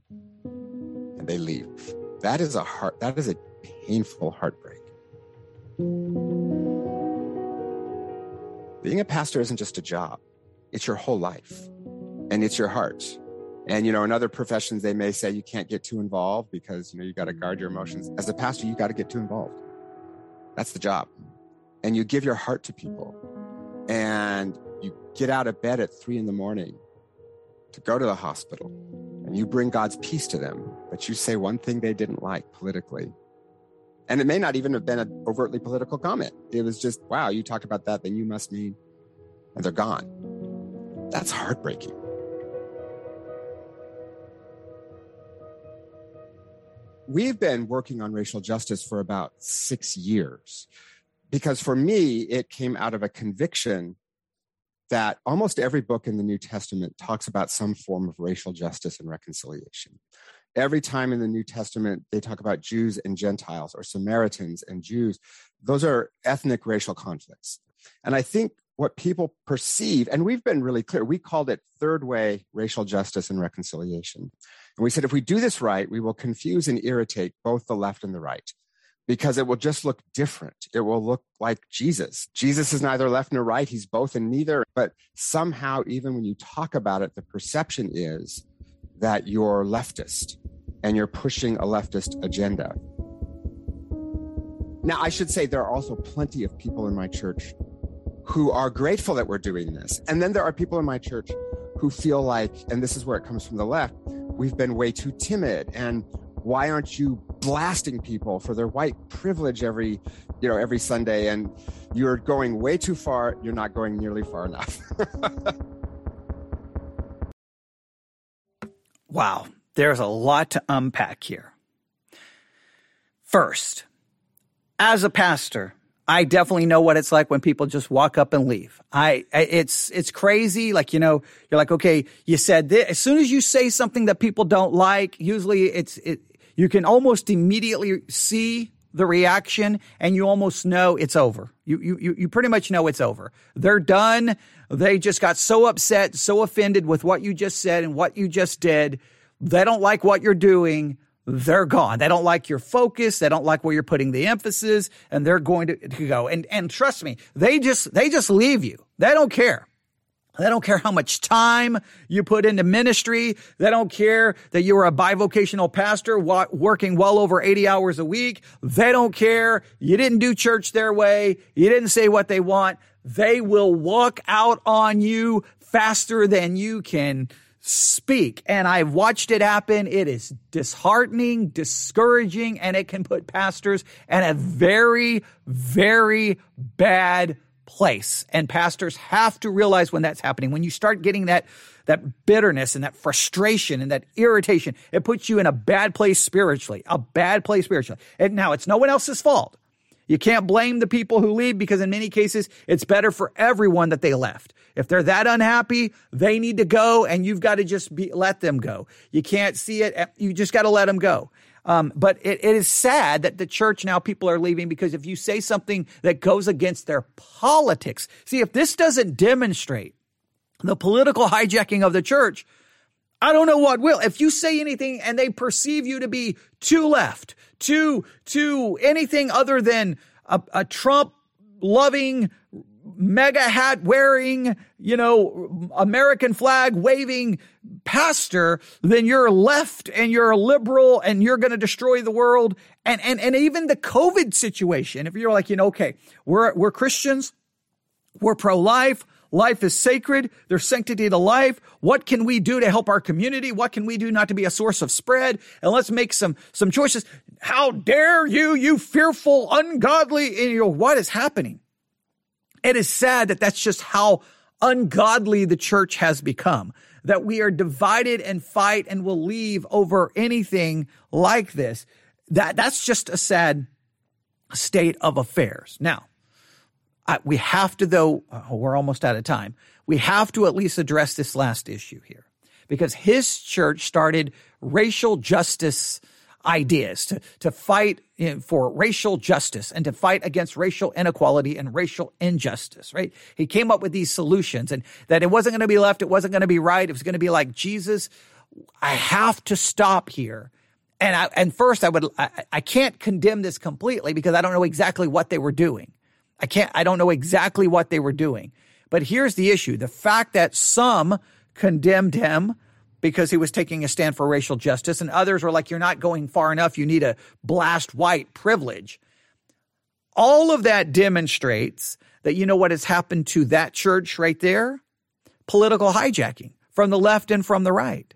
and they leave. That is a heart, that is a painful heartbreak. Being a pastor isn't just a job. It's your whole life. And it's your heart. And, you know, in other professions, they may say you can't get too involved because, you know, you got to guard your emotions. As a pastor, you got to get too involved. That's the job. And you give your heart to people. And you get out of bed at three in the morning to go to the hospital. And you bring God's peace to them, but you say one thing they didn't like politically. And it may not even have been an overtly political comment. It was just, wow, you talked about that, then you must mean, and they're gone. That's heartbreaking. We've been working on racial justice for about six years because for me, it came out of a conviction that almost every book in the New Testament talks about some form of racial justice and reconciliation. Every time in the New Testament, they talk about Jews and Gentiles or Samaritans and Jews. Those are ethnic racial conflicts. And I think what people perceive, and we've been really clear, we called it third way racial justice and reconciliation. And we said, if we do this right, we will confuse and irritate both the left and the right, because it will just look different. It will look like Jesus. Jesus is neither left nor right. He's both and neither. But somehow, even when you talk about it, the perception is that you're leftist and you're pushing a leftist agenda. Now, I should say there are also plenty of people in my church who are grateful that we're doing this. And then there are people in my church who feel like, and this is where it comes from the left, we've been way too timid. And why aren't you blasting people for their white privilege every, you know, every Sunday? And you're going way too far. You're not going nearly far enough. Wow, there's a lot to unpack here. First, as a pastor, I definitely know what it's like when people just walk up and leave. I, it's, it's crazy. Like, you know, you're like, okay, you said this. As soon as you say something that people don't like, usually it's, it, you can almost immediately see the reaction and you almost know it's over. You, you, you pretty much know it's over. They're done. They just got so upset, so offended with what you just said and what you just did. They don't like what you're doing. They're gone. They don't like your focus. They don't like where you're putting the emphasis, and they're going to, to go. And, and trust me, they just, they just leave you. They don't care. They don't care how much time you put into ministry. They don't care that you were a bivocational pastor working well over eighty hours a week. They don't care. You didn't do church their way. You didn't say what they want. They will walk out on you faster than you can speak. And I've watched it happen. It is disheartening, discouraging, and it can put pastors in a very, very bad place. And pastors have to realize when that's happening. When you start getting that, that bitterness and that frustration and that irritation, it puts you in a bad place spiritually, a bad place spiritually. And now it's no one else's fault. You can't blame the people who leave, because in many cases, it's better for everyone that they left. If they're that unhappy, they need to go, and you've got to just be, let them go. You can't see it. You just got to let them go. Um, but it, it is sad that the church now, people are leaving because if you say something that goes against their politics, see, if this doesn't demonstrate the political hijacking of the church, I don't know what will. If you say anything and they perceive you to be too left, too, too anything other than a, a Trump loving, mega hat wearing, you know, American flag waving pastor, then you're left and you're a liberal and you're going to destroy the world. And, and, and even the COVID situation, if you're like, you know, okay, we're, we're Christians, we're pro-life, life is sacred, there's sanctity to life. What can we do to help our community? What can we do not to be a source of spread? And let's make some, some choices. How dare you, you fearful, ungodly, and you know, what is happening? It is sad that that's just how ungodly the church has become, that we are divided and fight and will leave over anything like this. That, that's just a sad state of affairs. Now, I, we have to, though, oh, we're almost out of time. We have to at least address this last issue here, because his church started racial justice ideas to, to fight for racial justice and to fight against racial inequality and racial injustice, right? He came up with these solutions, and that it wasn't going to be left. It wasn't going to be right. It was going to be like, Jesus, I have to stop here. And I, and first I would, I, I can't condemn this completely because I don't know exactly what they were doing. I can't, I don't know exactly what they were doing, but here's the issue. The fact that some condemned him because he was taking a stand for racial justice, and others were like, you're not going far enough. You need to blast white privilege. All of that demonstrates that, you know what has happened to that church right there? Political hijacking from the left and from the right.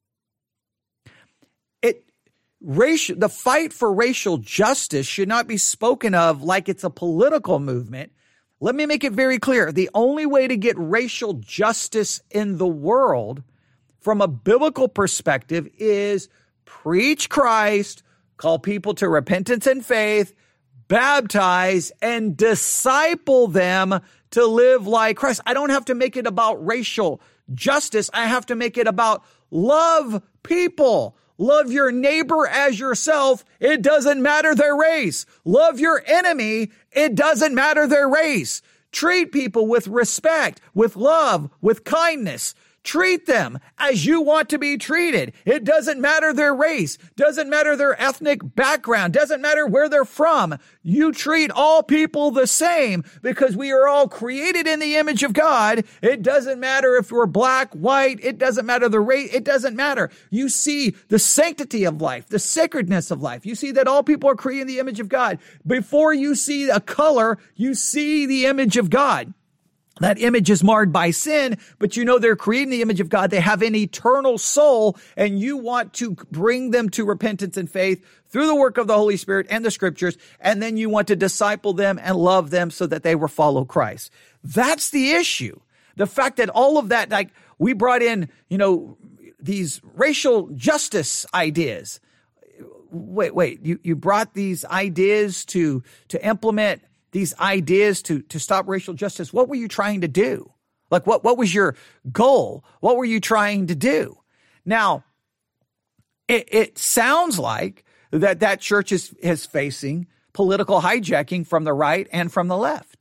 It, racial, the fight for racial justice should not be spoken of like it's a political movement. Let me make it very clear. The only way to get racial justice in the world from a biblical perspective is preach Christ, call people to repentance and faith, baptize, and disciple them to live like Christ. I don't have to make it about racial justice. I have to make it about love people. Love your neighbor as yourself. It doesn't matter their race. Love your enemy. It doesn't matter their race. Treat people with respect, with love, with kindness. Treat them as you want to be treated. It doesn't matter their race, doesn't matter their ethnic background, doesn't matter where they're from. You treat all people the same because we are all created in the image of God. It doesn't matter if we're black, white, it doesn't matter the race, it doesn't matter. You see the sanctity of life, the sacredness of life. You see that all people are created in the image of God. Before you see a color, you see the image of God. That image is marred by sin, but you know they're creating the image of God. They have an eternal soul, and you want to bring them to repentance and faith through the work of the Holy Spirit and the scriptures, and then you want to disciple them and love them so that they will follow Christ. That's the issue. The fact that all of that, like we brought in, you know, these racial justice ideas. Wait, wait, you, you brought these ideas to, to implement these ideas to, to stop racial justice. What were you trying to do? Like what, what was your goal? What were you trying to do? Now, it, it sounds like that that church is, is facing political hijacking from the right and from the left.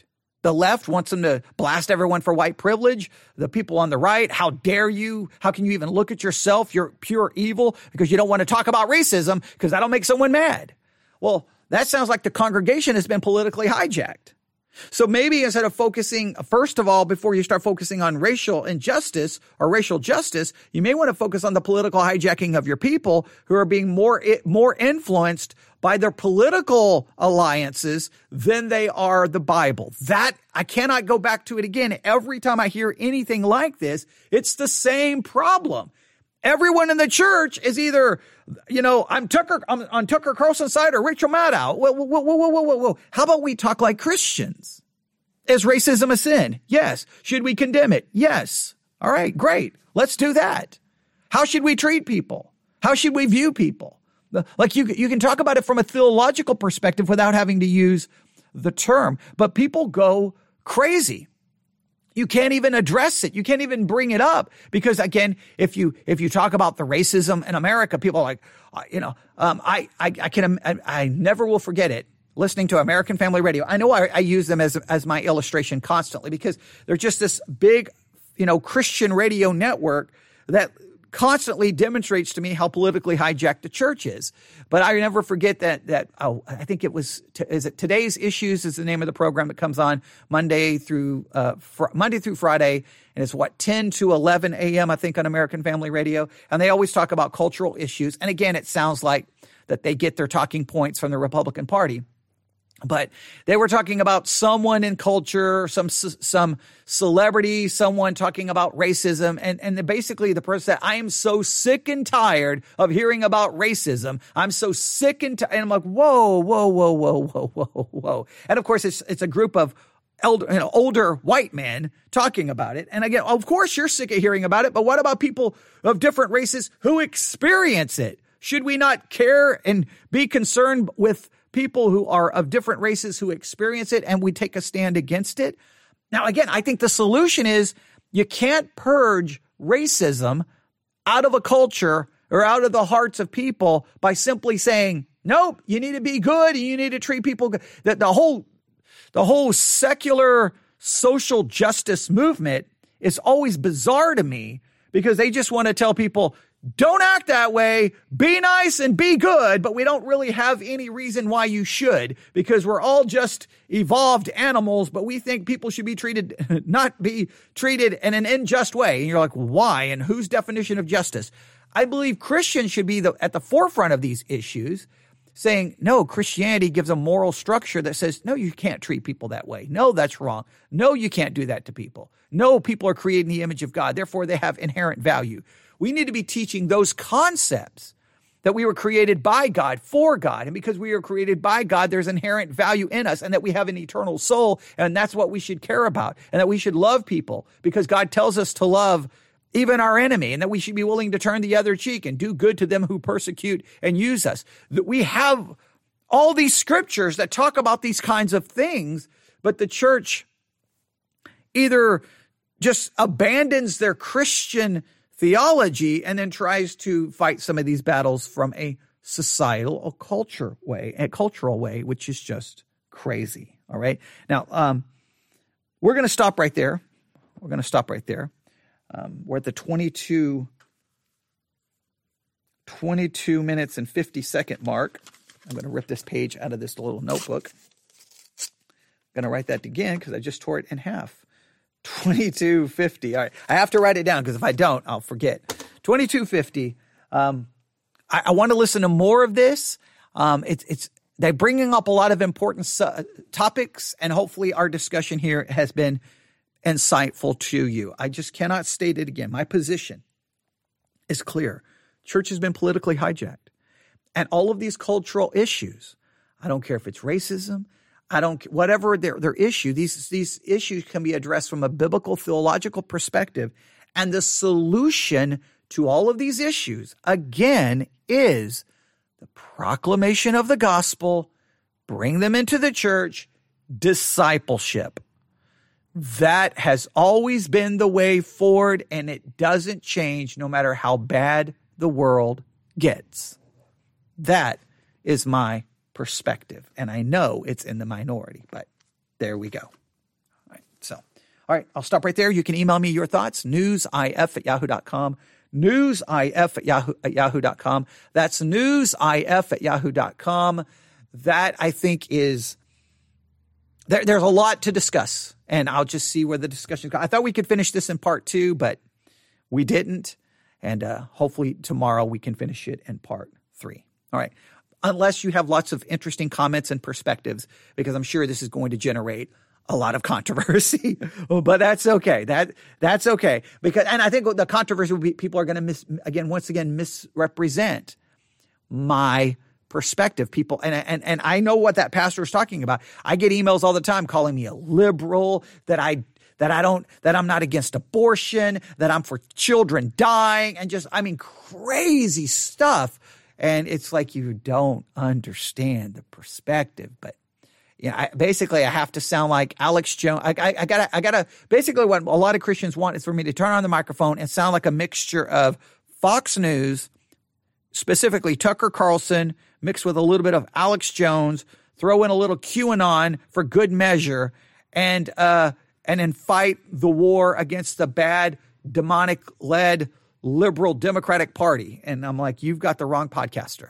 The left wants them to blast everyone for white privilege. The people on the right, how dare you? How can you even look at yourself? You're pure evil because you don't want to talk about racism because that'll make someone mad. Well, that sounds like the congregation has been politically hijacked. So maybe instead of focusing, first of all, before you start focusing on racial injustice or racial justice, you may want to focus on the political hijacking of your people who are being more, more influenced by their political alliances than they are the Bible. That, I cannot go back to it again. Every time I hear anything like this, it's the same problem. Everyone in the church is either, you know, I'm Tucker, I'm on Tucker Carlson's side or Rachel Maddow. Whoa, whoa, whoa, whoa, whoa, whoa, whoa. How about we talk like Christians? Is racism a sin? Yes. Should we condemn it? Yes. All right, great. Let's do that. How should we treat people? How should we view people? Like you, you can talk about it from a theological perspective without having to use the term, but people go crazy. You can't even address it. You can't even bring it up because, again, if you if you talk about the racism in America, people are like, uh, you know, um, I, I I can I, I never will forget it. Listening to American Family Radio, I know I, I use them as as my illustration constantly because they're just this big, you know, Christian radio network that constantly demonstrates to me how politically hijacked the church is. But I never forget that, that oh, I think it was, is it Today's Issues is the name of the program that comes on Monday through, uh, fr- Monday through Friday. And it's what, ten to eleven a.m., I think, on American Family Radio. And they always talk about cultural issues. And again, it sounds like that they get their talking points from the Republican Party. But they were talking about someone in culture, some some celebrity, someone talking about racism. And, and basically the person said, I am so sick and tired of hearing about racism. I'm so sick and tired. And I'm like, whoa, whoa, whoa, whoa, whoa, whoa, whoa. And of course, it's it's a group of elder, you know, older white men talking about it. And again, of course, you're sick of hearing about it. But what about people of different races who experience it? Should we not care and be concerned with people who are of different races who experience it and we take a stand against it? Now, again, I think the solution is you can't purge racism out of a culture or out of the hearts of people by simply saying, nope, you need to be good and you need to treat people good. That the whole, the whole secular social justice movement is always bizarre to me because they just want to tell people, don't act that way, be nice and be good, but we don't really have any reason why you should because we're all just evolved animals, but we think people should be treated, not be treated in an unjust way. And you're like, why? And whose definition of justice? I believe Christians should be the, at the forefront of these issues, saying, no, Christianity gives a moral structure that says, no, you can't treat people that way. No, that's wrong. No, you can't do that to people. No, people are created in the image of God. Therefore, they have inherent value. We need to be teaching those concepts that we were created by God, for God. And because we are created by God, there's inherent value in us and that we have an eternal soul. And that's what we should care about and that we should love people because God tells us to love even our enemy and that we should be willing to turn the other cheek and do good to them who persecute and use us. That we have all these scriptures that talk about these kinds of things, but the church either just abandons their Christian theology and then tries to fight some of these battles from a societal or culture way, a cultural way, which is just crazy. All right. Now, um, we're going to stop right there. We're going to stop right there. Um, we're at the twenty-two, twenty-two minutes and fifty second mark. I'm going to rip this page out of this little notebook. I'm going to write that again because I just tore it in half. twenty-two fifty. All right. I have to write it down because if I don't, I'll forget. twenty-two fifty. Um, I, I want to listen to more of this. Um, it's, it's, they're bringing up a lot of important uh, topics, and hopefully our discussion here has been insightful to you. I just cannot state it again. My position is clear. Church has been politically hijacked. And all of these cultural issues, I don't care if it's racism, I don't, whatever their, their issue, these, these issues can be addressed from a biblical theological perspective. And the solution to all of these issues, again, is the proclamation of the gospel, bring them into the church, discipleship. That has always been the way forward, and it doesn't change no matter how bad the world gets. That is my perspective, and I know it's in the minority, but there we go. All right, I'll stop right there. You can email me your thoughts, newsif at yahoo dot com. newsif at yahoo, at yahoo dot com. That's newsif at yahoo dot com. That, I think, is, there, there's a lot to discuss, and I'll just see where the discussion goes. I thought we could finish this in part two, but we didn't, and uh, hopefully tomorrow we can finish it in part three. All right, unless you have lots of interesting comments and perspectives, because I'm sure this is going to generate a lot of controversy, but that's okay. That that's okay because, and I think the controversy will be people are going to miss again, once again, misrepresent my perspective. People, and and and I know what that pastor is talking about. I get emails all the time calling me a liberal, that I that I don't that I'm not against abortion, that I'm for children dying, and just I mean crazy stuff. And it's like you don't understand the perspective, but. Yeah, you know, I, basically, I have to sound like Alex Jones. I, I, I gotta, I gotta. Basically, what a lot of Christians want is for me to turn on the microphone and sound like a mixture of Fox News, specifically Tucker Carlson, mixed with a little bit of Alex Jones, throw in a little QAnon for good measure, and uh, and then fight the war against the bad, demonic-led liberal Democratic Party. And I'm like, you've got the wrong podcaster.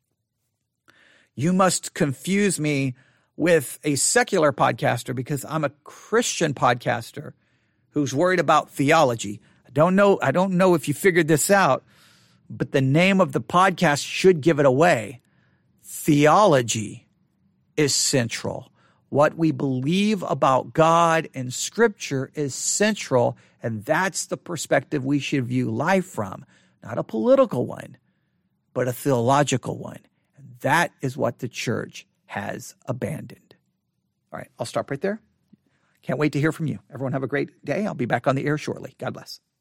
You must confuse me with a secular podcaster because I'm a Christian podcaster who's worried about theology. I don't know. I don't know if you figured this out, but the name of the podcast should give it away. Theology is central. What we believe about God and Scripture is central, and that's the perspective we should view life from. Not a political one, but a theological one. And that is what the church has abandoned. All right, I'll stop right there. Can't wait to hear from you. Everyone have a great day. I'll be back on the air shortly. God bless.